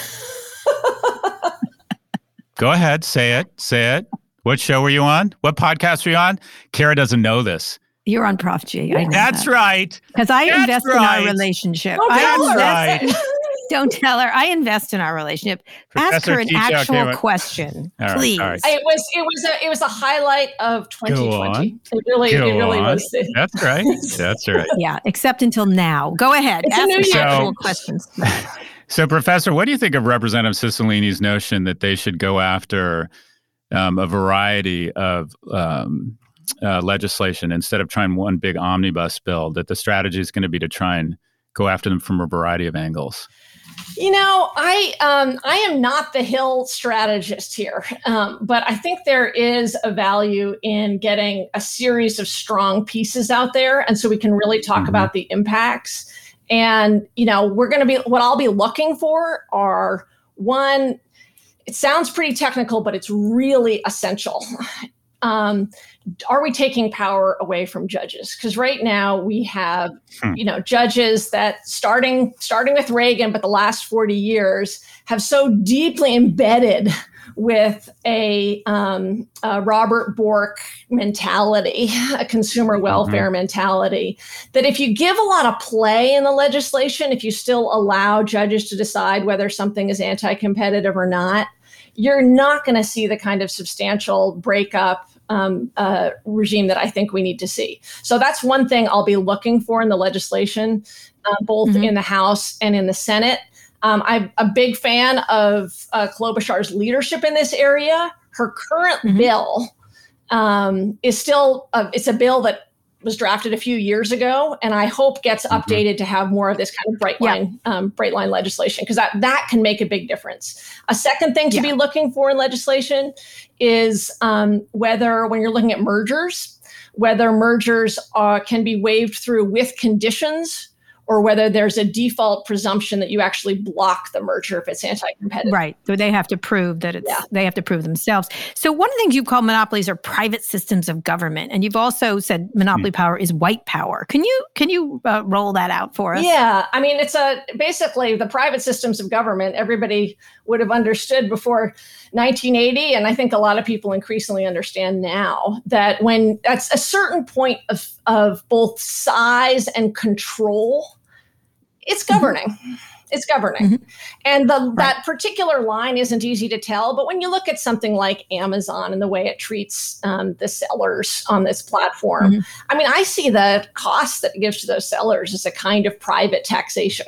Go ahead, say it, say it. What show were you on? What podcast were you on? Kara doesn't know this. You're on Prof G. I know That's that. right. Because I That's invest in right. our relationship. Don't I tell her. invest- Right. Don't tell her. I invest in our relationship. Ask Professor her an Teachout came actual up- question, All right, please. all right. It was it was a it was a highlight of twenty twenty. Go It really Go it really on. was. The, That's right. That's right. Yeah, except until now. Go ahead. It's a Ask new her year. actual So- questions. So, Professor, what do you think of Representative Cicilline's notion that they should go after um, a variety of um, uh, legislation instead of trying one big omnibus bill, that the strategy is going to be to try and go after them from a variety of angles? You know, I um, I am not the Hill strategist here, um, but I think there is a value in getting a series of strong pieces out there, and so we can really talk Mhm. about the impacts. And you know, we're going to be what I'll be looking for are one. It sounds pretty technical, but it's really essential. um, are we taking power away from judges? Because right now we have, hmm. you know, judges that starting starting with Reagan, but the last forty years have so deeply embedded with a, um, a Robert Bork mentality, a consumer welfare mm-hmm. mentality, that if you give a lot of play in the legislation, if you still allow judges to decide whether something is anti-competitive or not, you're not going to see the kind of substantial breakup um, uh, regime that I think we need to see. So that's one thing I'll be looking for in the legislation, uh, both mm-hmm. in the House and in the Senate. Um, I'm a big fan of uh, Klobuchar's leadership in this area. Her current mm-hmm. bill um, is still, a, it's a bill that was drafted a few years ago, and I hope gets mm-hmm. updated to have more of this kind of bright line, yeah. um, bright line legislation, because that, that can make a big difference. A second thing to yeah. be looking for in legislation is um, whether, when you're looking at mergers, whether mergers uh, can be waived through with conditions, or whether there's a default presumption that you actually block the merger if it's anti-competitive. Right. So they have to prove that it's, yeah. they have to prove themselves. So one of the things you've called monopolies are private systems of government. And you've also said monopoly mm. power is white power. Can you, can you uh, roll that out for us? Yeah. I mean, it's a, basically the private systems of government, everybody would have understood before nineteen eighty. And I think a lot of people increasingly understand now that when that's a certain point of, of both size and control, it's governing. Mm-hmm. It's governing. Mm-hmm. And the, right. that particular line isn't easy to tell. But when you look at something like Amazon and the way it treats um, the sellers on this platform, mm-hmm. I mean, I see the cost that it gives to those sellers as a kind of private taxation.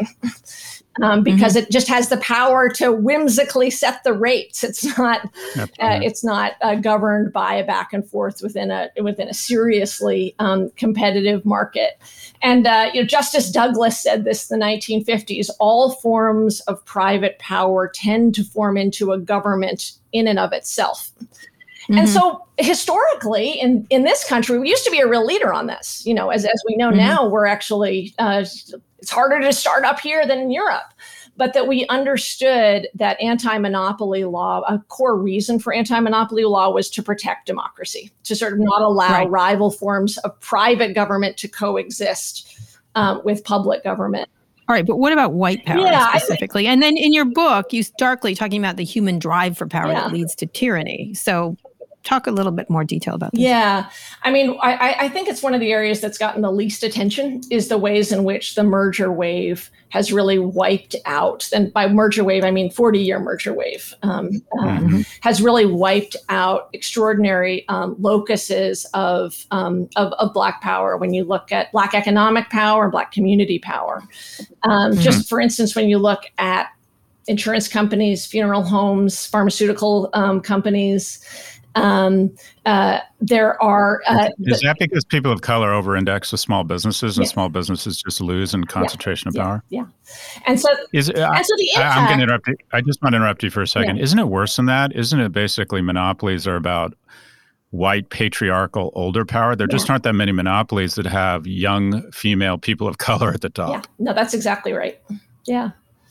Um, because mm-hmm. it just has the power to whimsically set the rates. It's not, uh, it's not uh, governed by a back and forth within a within a seriously um, competitive market. And uh, you know, Justice Douglas said this in the nineteen fifties: all forms of private power tend to form into a government in and of itself. Mm-hmm. And so historically, in, in this country, we used to be a real leader on this. You know, as as we know mm-hmm. now, we're actually. Uh, It's harder to start up here than in Europe, but that we understood that anti-monopoly law, a core reason for anti-monopoly law was to protect democracy, to sort of not allow right. rival forms of private government to coexist um, with public government. All right, but what about white power yeah, specifically? Think, and then in your book, you starkly talking about the human drive for power yeah. that leads to tyranny. So talk a little bit more detail about this. Yeah. I mean, I, I think it's one of the areas that's gotten the least attention is the ways in which the merger wave has really wiped out. And by merger wave, I mean forty-year merger wave, um, mm-hmm. uh, has really wiped out extraordinary um, locuses of, um, of of Black power. When you look at Black economic power, Black community power. Um, mm-hmm. Just for instance, when you look at insurance companies, funeral homes, pharmaceutical um, companies, Um, uh, there are. Uh, Is that because people of color over-index with small businesses, and yeah. small businesses just lose in concentration yeah. of power? Yeah, and so is it, and so the impact. I, I'm going to interrupt you. I just want to interrupt you for a second. Yeah. Isn't it worse than that? Isn't it basically monopolies are about white patriarchal older power? There yeah. just aren't that many monopolies that have young female people of color at the top. Yeah, no, that's exactly right. Yeah.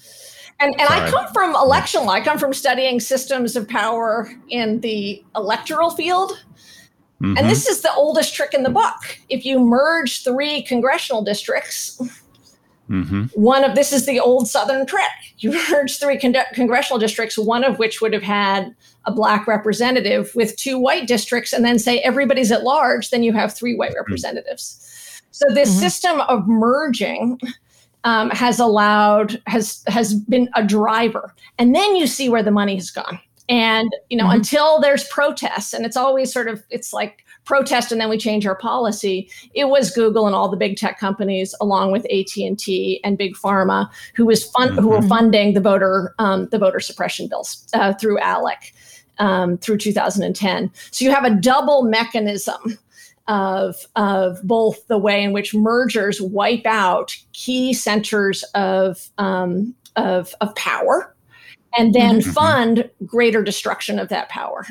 And, and I come from election law. I come from studying systems of power in the electoral field. Mm-hmm. And this is the oldest trick in the book. If you merge three congressional districts, mm-hmm. one of this is the old Southern trick. You merge three con- congressional districts, one of which would have had a Black representative with two white districts, and then say everybody's at large, then you have three white representatives. So this mm-hmm. system of merging Um, has allowed, has has been a driver. And then you see where the money has gone. And, you know, mm-hmm. until there's protests, and it's always sort of, it's like protest and then we change our policy. It was Google and all the big tech companies, along with A T and T and Big Pharma, who was fun, mm-hmm. who were funding the voter um, the voter suppression bills uh, through ALEC um, through two thousand ten. So you have a double mechanism of of both the way in which mergers wipe out key centers of um, of, of power, and then mm-hmm. fund greater destruction of that power.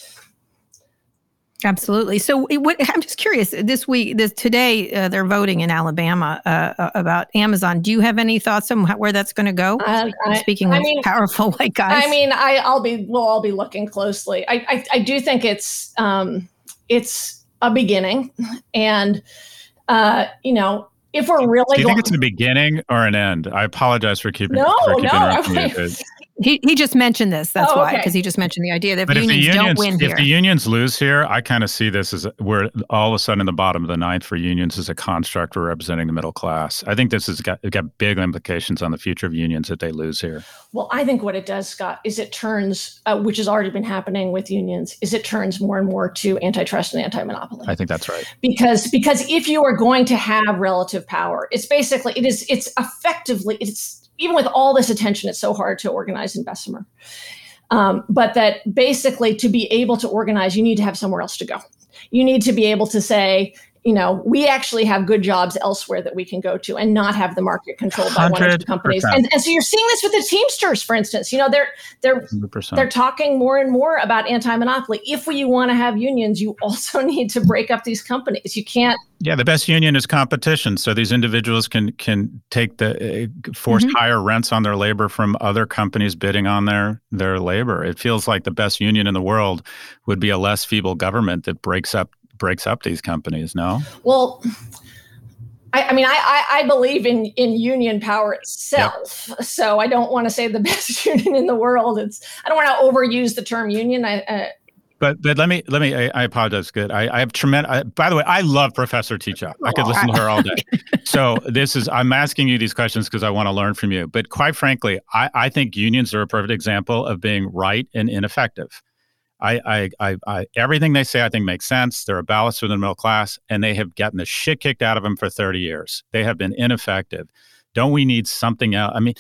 Absolutely. So it, what, I'm just curious. This week, this today, uh, they're voting in Alabama uh, about Amazon. Do you have any thoughts on how, where that's going to go? Uh, Speaking I, I of mean, powerful white guys, I mean, I, I'll be we'll all be looking closely. I I, I do think it's. Um, it's a beginning. And, uh, you know, if we're really Do you going, think it's a beginning or an end? I apologize for keeping, no, for keeping no, interrupting I you. mean, He he just mentioned this. That's Oh, why, okay. because he just mentioned the idea that But if if the unions, unions, don't win if here. the unions lose here, I kind of see this as we're all of a sudden in the bottom of the ninth for unions as a construct representing the middle class. I think this has got, got big implications on the future of unions if they lose here. well, I think what it does, Scott, is it turns, uh, which has already been happening with unions, is it turns more and more to antitrust and anti-monopoly. I think that's right. because because if you are going to have relative power, it's basically it is it's effectively it's even with all this attention, it's so hard to organize in Bessemer. Um, but that basically to be able to organize, you need to have somewhere else to go. You need to be able to say, you know, we actually have good jobs elsewhere that we can go to and not have the market controlled by one or two companies. And, and so you're seeing this with the Teamsters, for instance. You know, they're they're one hundred percent. they're talking more and more about anti-monopoly. If you want to have unions, you also need to break up these companies. You can't. Yeah, the best union is competition. So these individuals can can take the uh, force Mhm. higher rents on their labor from other companies bidding on their their labor. It feels like the best union in the world would be a less feeble government that breaks up breaks up these companies. No. Well, I, I mean, I, I I believe in in union power itself. So I don't want to say the best union in the world. It's I don't want to overuse the term union. I. Uh, But but let me let me I, I apologize. Good. I, I have tremendous. I, by the way, I love Professor Teachout. I could listen to her all day. So this is I'm asking you these questions because I want to learn from you. But quite frankly, I, I think unions are a perfect example of being right and ineffective. I, I I I everything they say I think makes sense. They're a ballast for the middle class, and they have gotten the shit kicked out of them for thirty years. They have been ineffective. Don't we need something else? I mean.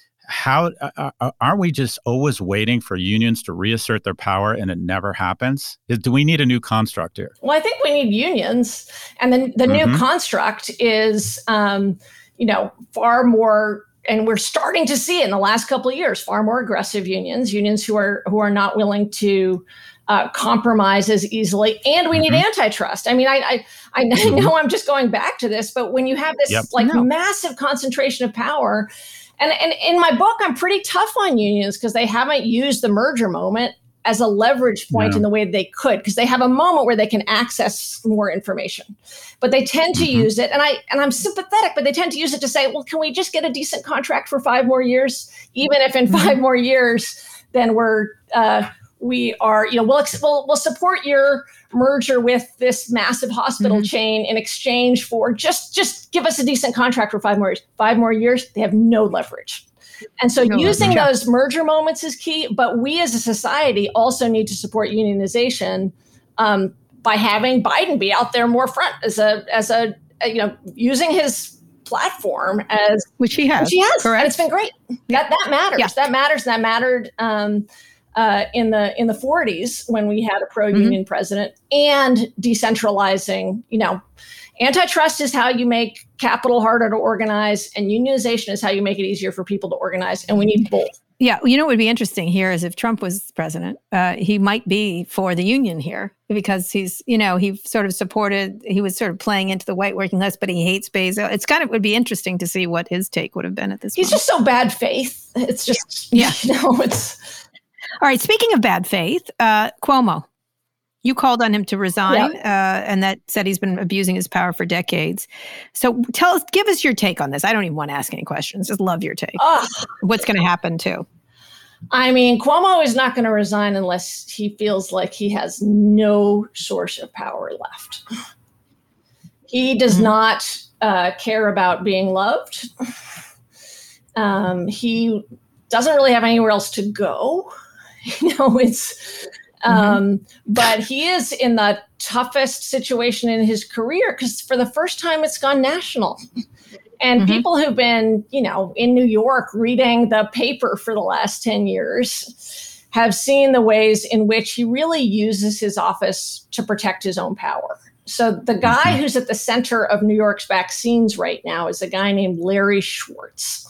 How uh, aren't we just always waiting for unions to reassert their power and it never happens? Is, do we need a new construct here? well, I think we need unions, and then the Mhm. new construct is, um, you know, far more. And we're starting to see it in the last couple of years, far more aggressive unions, unions who are who are not willing to uh, compromise as easily. And we need Mhm. antitrust. I mean, I I, I Mhm. know I'm just going back to this, but when you have this Yep. like No. massive concentration of power, and and in my book, I'm pretty tough on unions because they haven't used the merger moment as a leverage point No. in the way they could, because they have a moment where they can access more information, but they tend to Mhm. use it. And I and I'm sympathetic, but they tend to use it to say, well, can we just get a decent contract for five more years, even if in Mhm. five more years, then we're uh, we are, you know, we'll, ex- we'll we'll support your merger with this massive hospital Mhm. chain in exchange for just just give us a decent contract for five more years. Five more years, they have no leverage. And so No using leverage. those merger moments is key, but we as a society also need to support unionization um, by having Biden be out there more front as a as a, a you know using his platform as Which he has. which he has, Correct. and it's been great. That that matters. Yeah. That matters. And that mattered um, uh, in the in the forties when we had a pro-union president, and decentralizing. You know, antitrust is how you make capital harder to organize, and unionization is how you make it easier for people to organize. And we need both. Yeah, you know what would be interesting here is if Trump was president, uh, he might be for the union here because he's, you know, he sort of supported, he was sort of playing into the white working class, but he hates Bezos. It's kind of would be interesting to see what his take would have been at this He's point. just so bad faith. It's just Yeah. you know, it's All right, speaking of bad faith, uh, Cuomo, you called on him to resign, uh, and that said he's been abusing his power for decades. So tell us, give us your take on this. I don't even want to ask any questions. Just love your take. ugh. What's going to happen too? I mean, Cuomo is not going to resign unless he feels like he has no source of power left. He does Mhm. not uh, care about being loved. Um, he doesn't really have anywhere else to go. You know, it's, um, but he is in the toughest situation in his career because for the first time it's gone national. And Mhm. people who've been, you know, in New York reading the paper for the last ten years have seen the ways in which he really uses his office to protect his own power. So the guy Mhm. who's at the center of New York's vaccines right now is a guy named Larry Schwartz.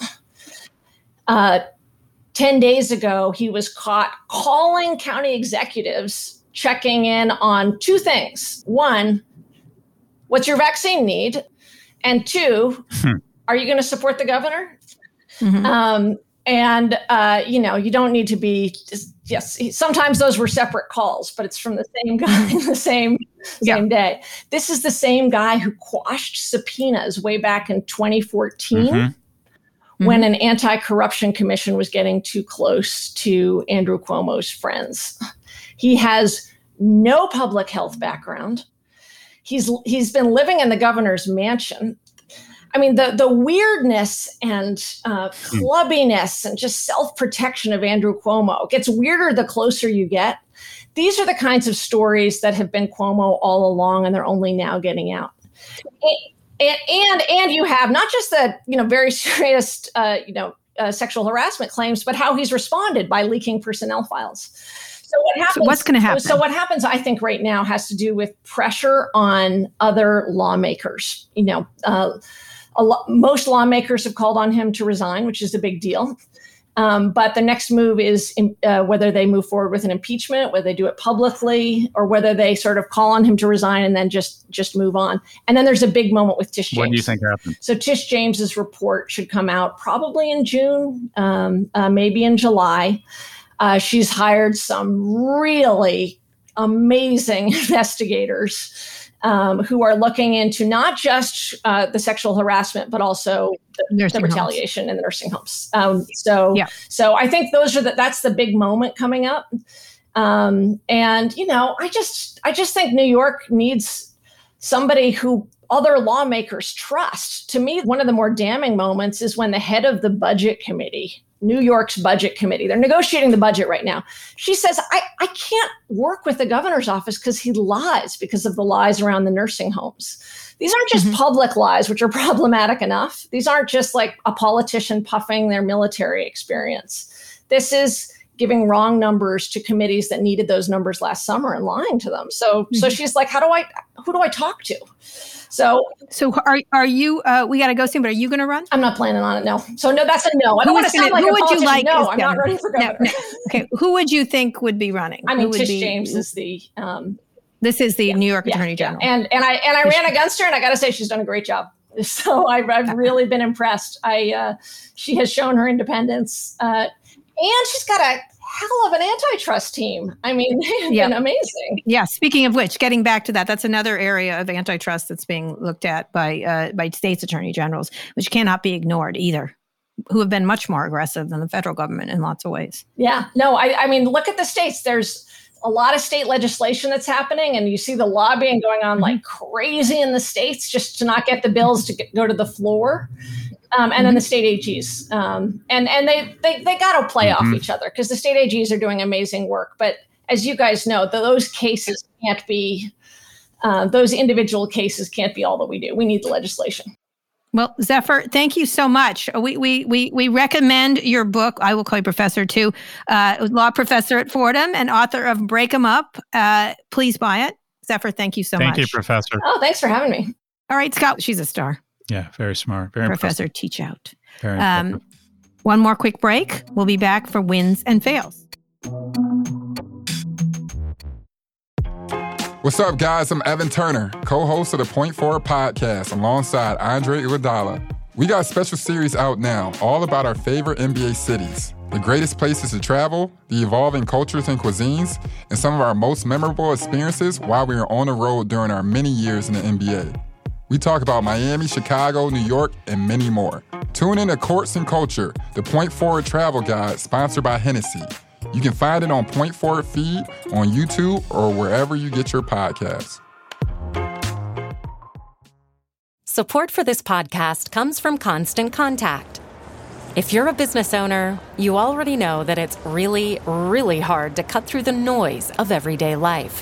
Uh, ten days ago, he was caught calling county executives, checking in on two things. One, what's your vaccine need? And two, Hmm. are you going to support the governor? Mhm. Um, and, uh, you know, you don't need to be, just, yes, sometimes those were separate calls, but it's from the same guy, the same same Yeah. day. This is the same guy who quashed subpoenas way back in twenty fourteen Mm-hmm. when Mhm. an anti-corruption commission was getting too close to Andrew Cuomo's friends. He has no public health background. He's he's been living in the governor's mansion. I mean, the the weirdness and uh, clubbiness and just self-protection of Andrew Cuomo gets weirder the closer you get. These are the kinds of stories that have been Cuomo all along, and they're only now getting out. And and, and you have not just the you know very serious uh, you know uh, sexual harassment claims, but how he's responded by leaking personnel files. So what happens? So what's going to happen? So what happens, I think, right now has to do with pressure on other lawmakers. You know, uh, a lo- most lawmakers have called on him to resign, which is a big deal. Um, but the next move is in, uh, whether they move forward with an impeachment, whether they do it publicly, or whether they sort of call on him to resign and then just just move on. And then there's a big moment with Tish James. What do you think happened? So Tish James's report should come out probably in June, um, uh, maybe in July. Uh, she's hired some really amazing investigators um, who are looking into not just uh, the sexual harassment, but also the, Nursing the homes. retaliation in the nursing homes. Um, so, Yeah. so I think those are the, that's the big moment coming up. Um, and you know, I just I just think New York needs somebody who other lawmakers trust. To me, one of the more damning moments is when the head of the budget committee, New York's budget committee, they're negotiating the budget right now. She says, I, I can't work with the governor's office because he lies because of the lies around the nursing homes. These aren't just Mhm. public lies, which are problematic enough. These aren't just like a politician puffing their military experience. This is giving wrong numbers to committees that needed those numbers last summer and lying to them. So, so she's like, how do I, who do I talk to? So So are are you? Uh, we got to go soon, but are you going to run? I'm not planning on it. No. So no, that's a no. I don't Who want is to sound gonna- like who a would you politician. like No, as I'm not governor? running for No, governor. no. Okay, who would you think would be running? I Who mean, would Tish be- James is the. Um, This is the New York yeah, Attorney yeah. General. And and I and I ran against her, and I got to say she's done a great job. So I've, I've really been impressed. I uh, she has shown her independence, uh, and she's got a hell of an antitrust team. I mean, they've Yeah. been amazing. Yeah. Speaking of which, getting back to that, that's another area of antitrust that's being looked at by uh, by states' attorney generals, which cannot be ignored either, who have been much more aggressive than the federal government in lots of ways. Yeah. No, I, I mean, look at the states. There's a lot of state legislation that's happening, and you see the lobbying going on like crazy in the states just to not get the bills to get, go to the floor. Um, and then the state A Gs. Um, and and they they, they got to play Mhm. off each other because the state A Gs are doing amazing work. But as you guys know, the, those cases can't be, uh, those individual cases can't be all that we do. We need the legislation. Well, Zephyr, thank you so much. We we we we recommend your book. I will call you Professor too, uh, law professor at Fordham and author of Break 'em Up. Uh, please buy it, Zephyr. Thank you so Thank much. you, Professor. Oh, thanks for having me. All right, Scott. She's a star. Yeah, very smart. Very Professor impressive. Teach Out. Very Um, impressive. one more quick break. We'll be back for Wins and Fails. What's up, guys? I'm Evan Turner, co-host of the Point Forward podcast alongside Andre Iguodala. We got a special series out now, all about our favorite N B A cities, the greatest places to travel, the evolving cultures and cuisines, and some of our most memorable experiences while we were on the road during our many years in the N B A. We talk about Miami, Chicago, New York, and many more. Tune in to Courts and Culture, the Point Forward travel guide sponsored by Hennessy. You can find it on Point Forward feed, on YouTube, or wherever you get your podcasts. Support for this podcast comes from Constant Contact. If you're a business owner, you already know that it's really, really hard to cut through the noise of everyday life.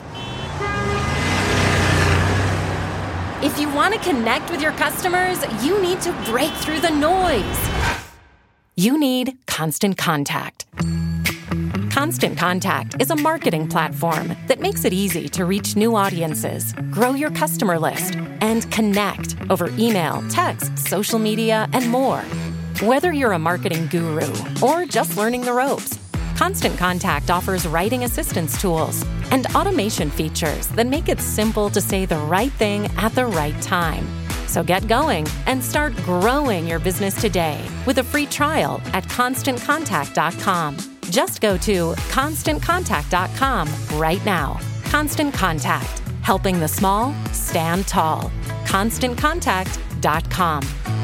If you want to connect with your customers, you need to break through the noise. You need Constant Contact. Constant Contact is a marketing platform that makes it easy to reach new audiences, grow your customer list, and connect over email, text, social media, and more. Whether you're a marketing guru or just learning the ropes, Constant Contact offers writing assistance tools and automation features that make it simple to say the right thing at the right time. So get going and start growing your business today with a free trial at constant contact dot com. Just go to constant contact dot com right now. Constant Contact, helping the small stand tall. constant contact dot com.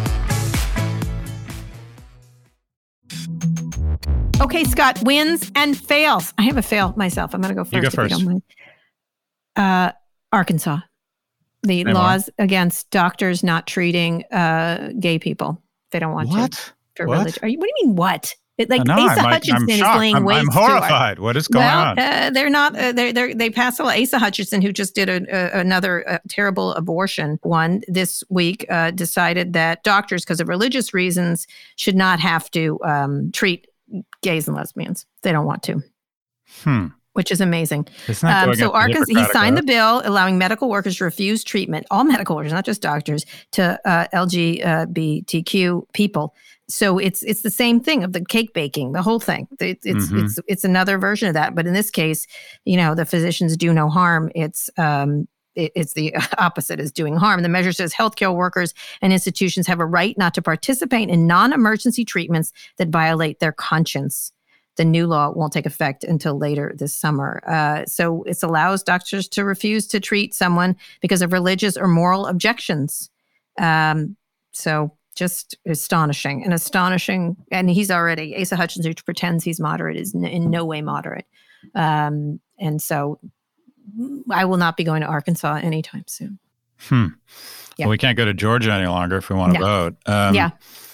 Okay, Scott, wins and fails. I have a fail myself. I'm going to go first. You go if first. You don't mind. Uh, Arkansas. The Say laws more. Against doctors not treating uh, gay people. They don't want what? to. For what? religion. Are you, what do you mean, what? It, like no, Asa I'm, like, Hutchinson I'm is shocked. laying I'm, waste I'm to our- horrified. What is going well, on? Uh, they're not. Uh, they they they passed a law. Asa Hutchinson, who just did a, a, another uh, terrible abortion one this week, uh, decided that doctors, because of religious reasons, should not have to um, treat gays and lesbians. They don't want to. Hmm. Which is amazing. It's not Um, going so against the Arkansas, he Hippocratic signed the Oath. bill allowing medical workers to refuse treatment, all medical workers, not just doctors, to uh, L G B T Q people. So it's it's the same thing of the cake baking, the whole thing. It, it's Mhm. it's it's another version of that. But in this case, you know, the physicians do no harm. It's um, it, it's the opposite, is doing harm. The measure says healthcare workers and institutions have a right not to participate in non-emergency treatments that violate their conscience. The new law won't take effect until later this summer. Uh, so it allows doctors to refuse to treat someone because of religious or moral objections. Um, so just astonishing and astonishing. And he's already, Asa Hutchinson, who pretends he's moderate, is n- in no way moderate. Um, and so I will not be going to Arkansas anytime soon. Hmm. Yeah. Well, we can't go to Georgia any longer if we want to No. vote. Um, Yeah.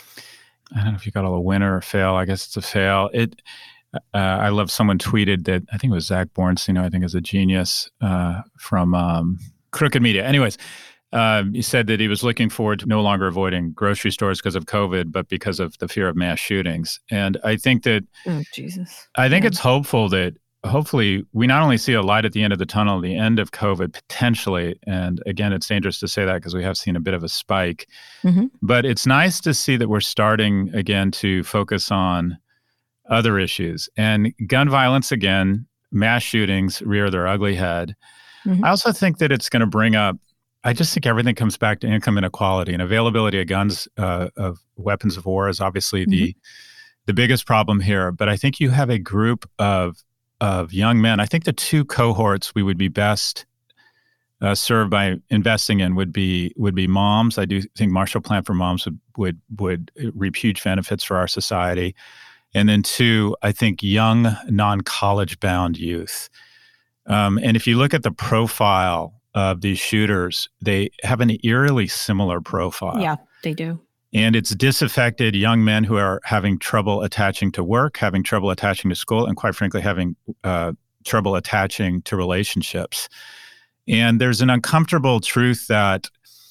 I don't know if you got a win or a fail. I guess it's a fail. It. Uh, I love someone tweeted that, I think it was Zach Bornstein, who I think is a genius uh, from um, Crooked Media. Anyways, uh, he said that he was looking forward to no longer avoiding grocery stores because of COVID, but because of the fear of mass shootings. And I think that Oh, Jesus. I think Yeah. it's hopeful that hopefully we not only see a light at the end of the tunnel, the end of COVID potentially, and again, it's dangerous to say that because we have seen a bit of a spike, Mhm. but it's nice to see that we're starting again to focus on other issues. And gun violence, again, mass shootings rear their ugly head. Mhm. I also think that it's going to bring up, I just think everything comes back to income inequality, and availability of guns, uh, of weapons of war is obviously the the biggest problem here. But I think you have a group of of young men. I think the two cohorts we would be best uh, served by investing in would be would be moms. I do think Marshall Plan for Moms would would would reap huge benefits for our society. And then two, I think young, non-college bound youth. Um, and if you look at the profile of these shooters, they have an eerily similar profile. Yeah, they do. And it's disaffected young men who are having trouble attaching to work, having trouble attaching to school, and quite frankly, having uh, trouble attaching to relationships. And there's an uncomfortable truth that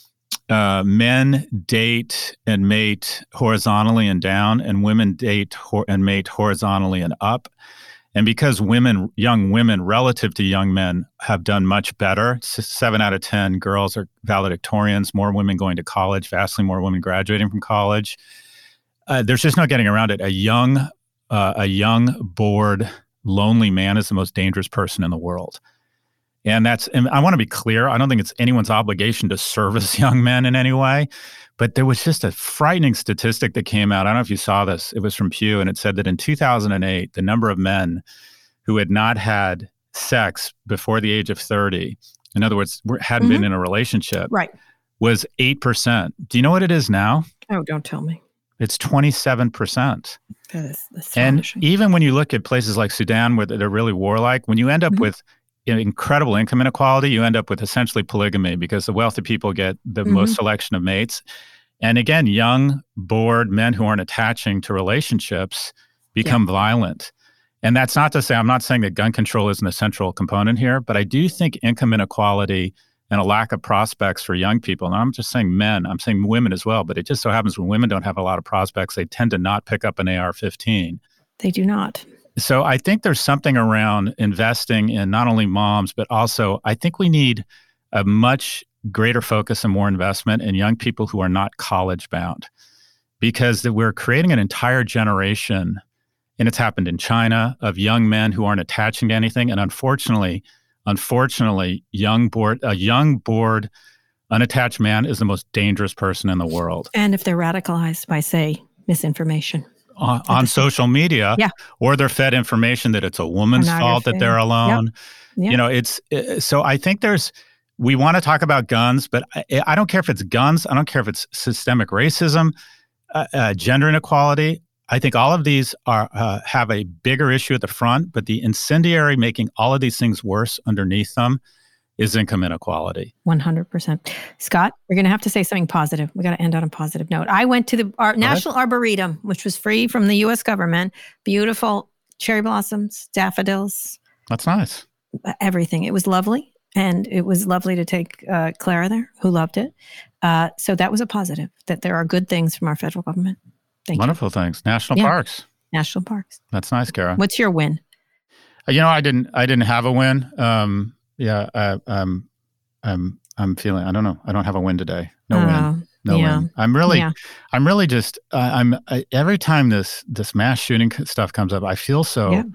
uh, men date and mate horizontally and down, and women date hor- and mate horizontally and up. And because women, young women relative to young men have done much better, s- seven out of ten girls are valedictorians, more women going to college, vastly more women graduating from college. Uh, there's just no getting around it. A young, uh, a young, bored, lonely man is the most dangerous person in the world. And that's, and I want to be clear, I don't think it's anyone's obligation to service young men in any way, but there was just a frightening statistic that came out. I don't know if you saw this. It was from Pew, and it said that in two thousand eight, the number of men who had not had sex before the age of thirty, in other words, were- hadn't Mhm. been in a relationship, Right. was eight percent. Do you know what it is now? Oh, don't tell me. It's twenty-seven percent. That is And astonishing. even when you look at places like Sudan, where they're really warlike, when you end up Mhm. with incredible income inequality, you end up with essentially polygamy because the wealthy people get the Mhm. most selection of mates. And again, young, bored men who aren't attaching to relationships become violent. And that's not to say, I'm not saying that gun control isn't a central component here, but I do think income inequality and a lack of prospects for young people, and I'm just saying men, I'm saying women as well, but it just so happens when women don't have a lot of prospects, they tend to not pick up an A R fifteen. They do not. So I think there's something around investing in not only moms, but also I think we need a much greater focus and more investment in young people who are not college bound, because that we're creating an entire generation, and it's happened in China, of young men who aren't attaching to anything. And unfortunately, unfortunately, young bored, a young bored, unattached man is the most dangerous person in the world. And if they're radicalized by, say, misinformation. On, on social media, Yeah. or they're fed information that it's a woman's fault that they're Pornography. alone. Yeah. You know, it's uh, so I think there's we want to talk about guns, but I, I don't care if it's guns. I don't care if it's systemic racism, uh, uh, gender inequality. I think all of these are uh, have a bigger issue at the front, but the incendiary making all of these things worse underneath them is income inequality. one hundred percent. Scott, we're going to have to say something positive. We got to end on a positive note. I went to the Ar- National Arboretum, which was free from the U S government. Beautiful cherry blossoms, daffodils. That's nice. Everything. It was lovely. And it was lovely to take uh, Clara there, who loved it. Uh, so that was a positive, that there are good things from our federal government. Thank Wonderful you. things. National Yeah. parks. National parks. That's nice, Kara. What's your win? You know, I didn't. I didn't have a win. Um, yeah, I, I'm. I'm. I'm feeling. I don't know. I don't have a win today. No Oh, win. No yeah. win. I'm really. Yeah. I'm really just. Uh, I'm. I, every time this this mass shooting stuff comes up, I feel so. Yeah.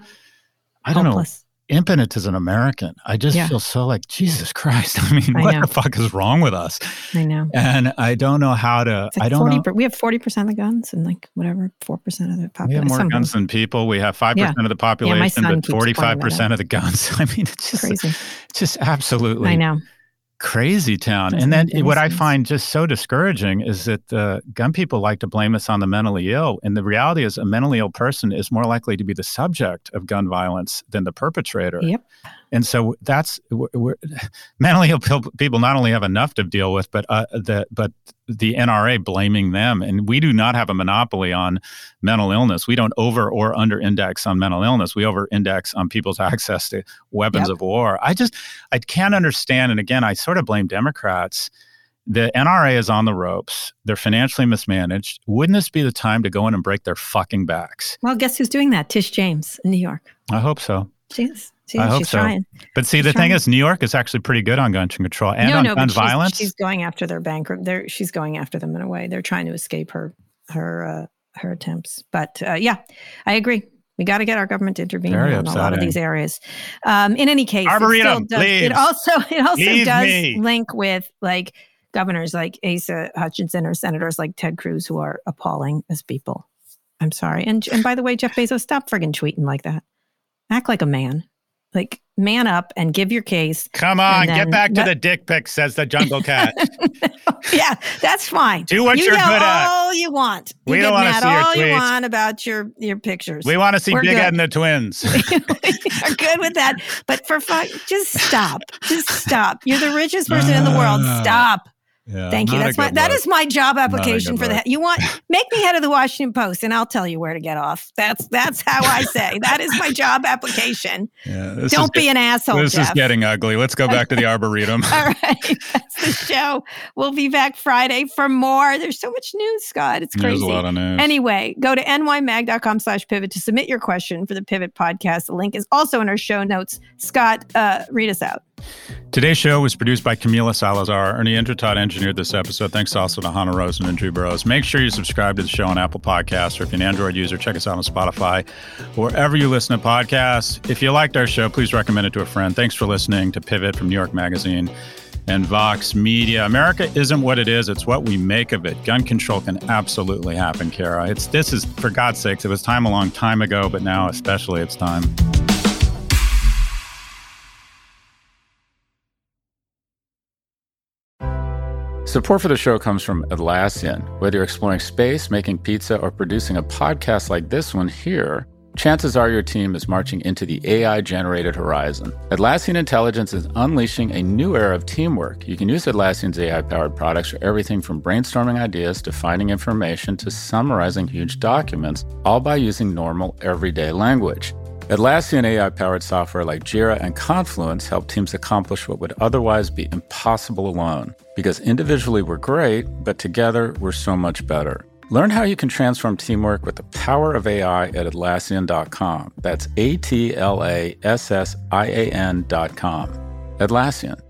I don't Hopeless. know. Impotent as an American. I just Yeah. feel so like Jesus Christ. I mean, I what know. the fuck is wrong with us? I know. And I don't know how to. It's like I don't forty know. per, we have forty percent of the guns and like whatever, four percent of the We population. have more Some- guns than people. We have five percent Yeah. of the population, son but keeps pointing forty-five that percent out. of the guns. I mean, it's just, Crazy. it's just absolutely I know. crazy town. Doesn't And then make any what I sense. find just so discouraging is that uh, gun people like to blame us on the mentally ill. And the reality is a mentally ill person is more likely to be the subject of gun violence than the perpetrator. Yep. And so that's we're, we're, mentally ill pil- people not only have enough to deal with, but uh, the but the N R A blaming them. And we do not have a monopoly on mental illness. We don't over or under index on mental illness. We over index on people's access to weapons Yep. of war. I just I can't understand. And again, I sort of blame Democrats. The N R A is on the ropes. They're financially mismanaged. Wouldn't this be the time to go in and break their fucking backs? Well, guess who's doing that? Tish James in New York. I hope so. She is. She I is. hope She's so. trying. But see, She's the thing trying. is, New York is actually pretty good on gun control and no, on no, gun but she's, violence. she's going after their bankrupt. They're, she's going after them in a way. They're trying to escape her her uh, her attempts. But uh, yeah, I agree. We got to get our government to intervene Very on a lot of upsetting. these areas. Um, in any case, it, still Arboretum, does, it leaves. also it also Leave does me. link with like governors like Asa Hutchinson or senators like Ted Cruz who are appalling as people. I'm sorry. And and by the way, Jeff Bezos, stop friggin' tweeting like that. Act like a man. Like man up and give your case. Come on, And get then back to that- the dick pics, says the jungle cat. Yeah, that's fine. Do what you you're yell good at. all you want. You We get don't wanna mad see your all you tweets. want about your your pictures. We want to see We're Big good. Ed and the twins. You're good with that. But for fuck, just stop. Just stop. You're the richest person in the world. Stop. Yeah, Thank you. not a That's my good that look. is my job a application good for look. that. You want make me head of the Washington Post and I'll tell you where to get off. That's that's how I say. That is my job application. Yeah, this Don't is be get- an asshole, This Jeff. is getting ugly. Let's go back to the Arboretum. All right. That's the show. We'll be back Friday for more. There's so much news, Scott. It's crazy. There's a lot of news. Anyway, go to nymag.com slash pivot to submit your question for the Pivot podcast. The link is also in our show notes. Scott, uh, read us out. Today's show was produced by Camila Salazar. Ernie Intertot engineered this episode. Thanks also to Hannah Rosen and Drew Burrows. Make sure you subscribe to the show on Apple Podcasts, or if you're an Android user, check us out on Spotify, wherever you listen to podcasts. If you liked our show, please recommend it to a friend. Thanks for listening to Pivot from New York Magazine and Vox Media. America isn't what it is, it's what we make of it. Gun control can absolutely happen, Kara. It's this is, for God's sakes, it was time a long time ago, but now especially it's time. Support for the show comes from Atlassian. Whether you're exploring space, making pizza, or producing a podcast like this one here, chances are your team is marching into the A I-generated horizon. Atlassian Intelligence is unleashing a new era of teamwork. You can use Atlassian's A I-powered products for everything from brainstorming ideas to finding information to summarizing huge documents, all by using normal, everyday language. Atlassian A I-powered software like Jira and Confluence help teams accomplish what would otherwise be impossible alone. Because individually we're great, but together we're so much better. Learn how you can transform teamwork with the power of A I at Atlassian dot com. That's A T L A S S I A N dot com. Atlassian.